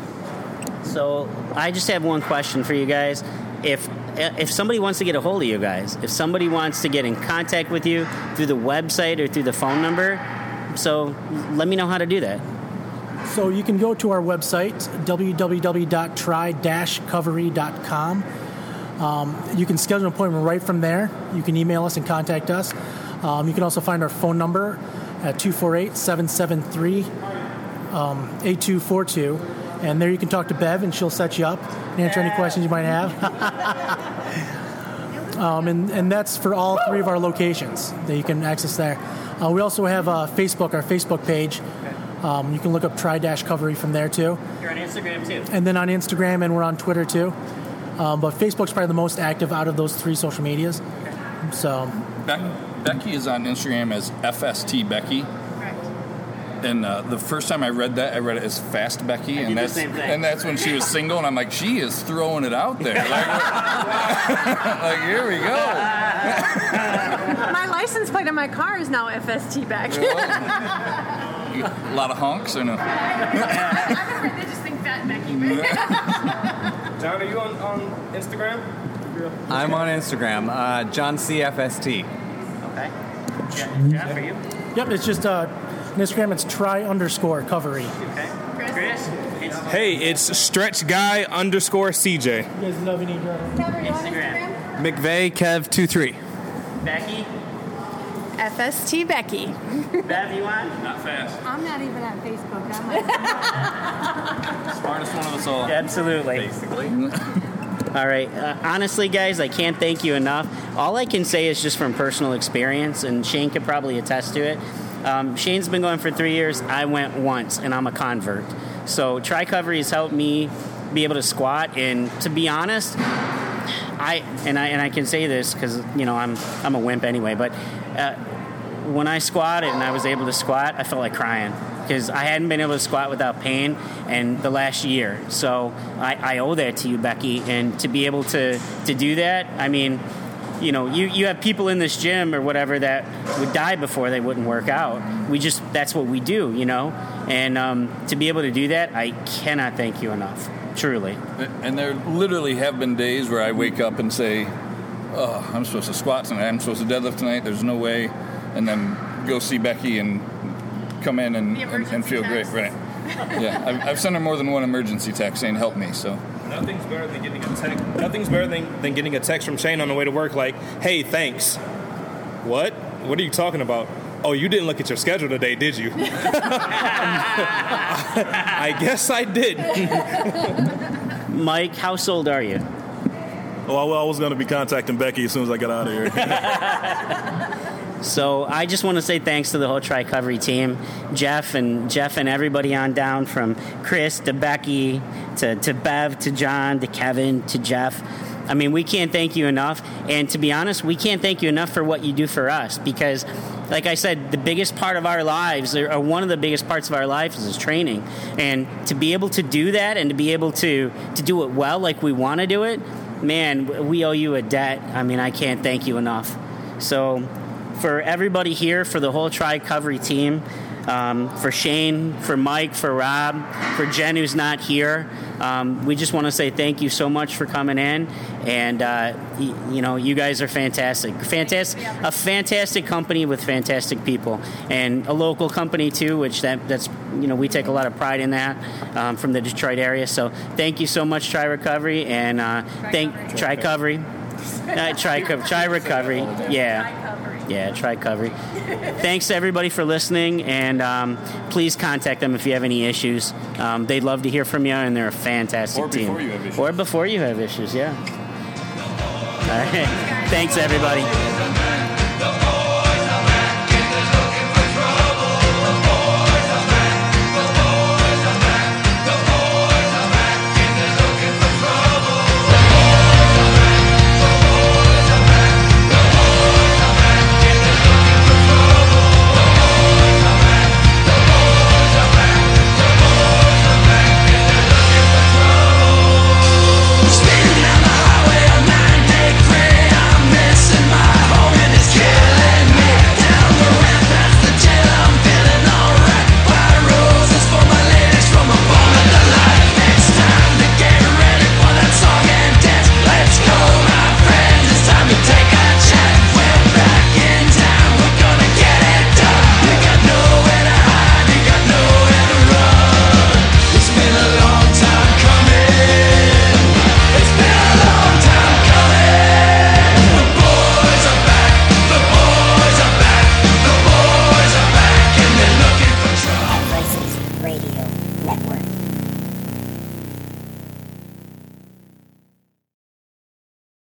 [SPEAKER 1] So I just have one question for you guys. If if somebody wants to get a hold of you guys, if somebody wants to get in contact with you through the website or through the phone number, so let me know how to do that.
[SPEAKER 5] So you can go to our website, w w w dot tri dash covery dot com. Um, you can schedule an appointment right from there. You can email us and contact us. Um, you can also find our phone number at two four eight, seven seven three, eight two four two. And there you can talk to Bev, and she'll set you up and answer any questions you might have. um, and, and that's for all three of our locations that you can access there. Uh, we also have uh, Facebook, our Facebook page. Um, you can look up Tri-Covery from there, too.
[SPEAKER 1] You're on Instagram, too.
[SPEAKER 5] And then on Instagram, and we're on Twitter, too. Um, but Facebook's probably the most active out of those three social medias. So
[SPEAKER 2] Be- Becky is on Instagram as F S T Becky. And uh, the first time I read that, I read it as Fast Becky, and that's and that's when she was single, and I'm like, she is throwing it out there. Like, like here we go.
[SPEAKER 4] My license plate on my car is now F S T Becky.
[SPEAKER 2] A lot of honks, or no?
[SPEAKER 4] I'm afraid they just think Fat Becky.
[SPEAKER 7] John, are you on, on Instagram?
[SPEAKER 10] I'm on Instagram, uh, John C F S T.
[SPEAKER 1] Okay. Jeff, Jeff, are you?
[SPEAKER 5] Yep, it's just uh, on Instagram. It's try underscore covery.
[SPEAKER 1] Okay. Chris? Chris?
[SPEAKER 7] Hey, it's stretch guy underscore C J.
[SPEAKER 5] You guys love any
[SPEAKER 1] Instagram.
[SPEAKER 8] McVeigh Kev two three.
[SPEAKER 1] Becky?
[SPEAKER 4] F S T Becky.
[SPEAKER 1] Bev, you on?
[SPEAKER 2] Not fast.
[SPEAKER 9] I'm not even on Facebook. I'm like,
[SPEAKER 2] Smartest one of us all.
[SPEAKER 1] Absolutely.
[SPEAKER 2] Basically.
[SPEAKER 1] All right. Uh, honestly, guys, I can't thank you enough. All I can say is just from personal experience, and Shane could probably attest to it. Um, Shane's been going for three years. I went once, and I'm a convert. So Tri-Covery has helped me be able to squat, and to be honest, I and I and I can say this because you know I'm I'm a wimp anyway. But uh, when I squatted and I was able to squat, I felt like crying. Because I hadn't been able to squat without pain in the last year. So I, I owe that to you, Becky. And to be able to, to do that, I mean, you know, you, you have people in this gym or whatever that would die before they wouldn't work out. We just, that's what we do, you know. And um, to be able to do that, I cannot thank you enough, truly.
[SPEAKER 2] And there literally have been days where I wake up and say, oh, I'm supposed to squat tonight, I'm supposed to deadlift tonight, there's no way. And then go see Becky and come in and, and, and feel text. Great, right? Yeah, I've, I've sent her more than one emergency text saying help me. So
[SPEAKER 7] nothing's better than getting a text. Nothing's better than, than getting a text from Shane on the way to work like, "Hey, thanks." What? What are you talking about? Oh, you didn't look at your schedule today, did you? I guess I did.
[SPEAKER 1] Mike, how sold are you?
[SPEAKER 3] Well, I was going to be contacting Becky as soon as I got out of here.
[SPEAKER 1] So I just want to say thanks to the whole Tri-Covery team, Jeff and Jeff and everybody on down, from Chris to Becky to, to Bev to John to Kevin to Jeff. I mean, we can't thank you enough. And to be honest, we can't thank you enough for what you do for us because, like I said, the biggest part of our lives, or one of the biggest parts of our lives, is training. And to be able to do that and to be able to, to do it well like we want to do it, man, we owe you a debt. I mean, I can't thank you enough. So for everybody here, for the whole Tri-Covery team, um, for Shane, for Mike, for Rob, for Jen who's not here, um, we just want to say thank you so much for coming in. And, uh, y- you know, you guys are fantastic. Fantastic, a fantastic company with fantastic people. And a local company, too, which that that's, you know, we take a lot of pride in that um, from the Detroit area. So thank you so much, Tri-Recovery. And uh, thank Tri-Covery. Uh, Tri-Recovery. Tri-Recovery. Yeah. Yeah, Tri-Covery. Thanks to everybody for listening, and um, please contact them if you have any issues. Um, they'd love to hear from you, and they're a fantastic team.
[SPEAKER 2] Or before you have issues.
[SPEAKER 1] Or before you have issues, yeah. All right. Thanks, everybody.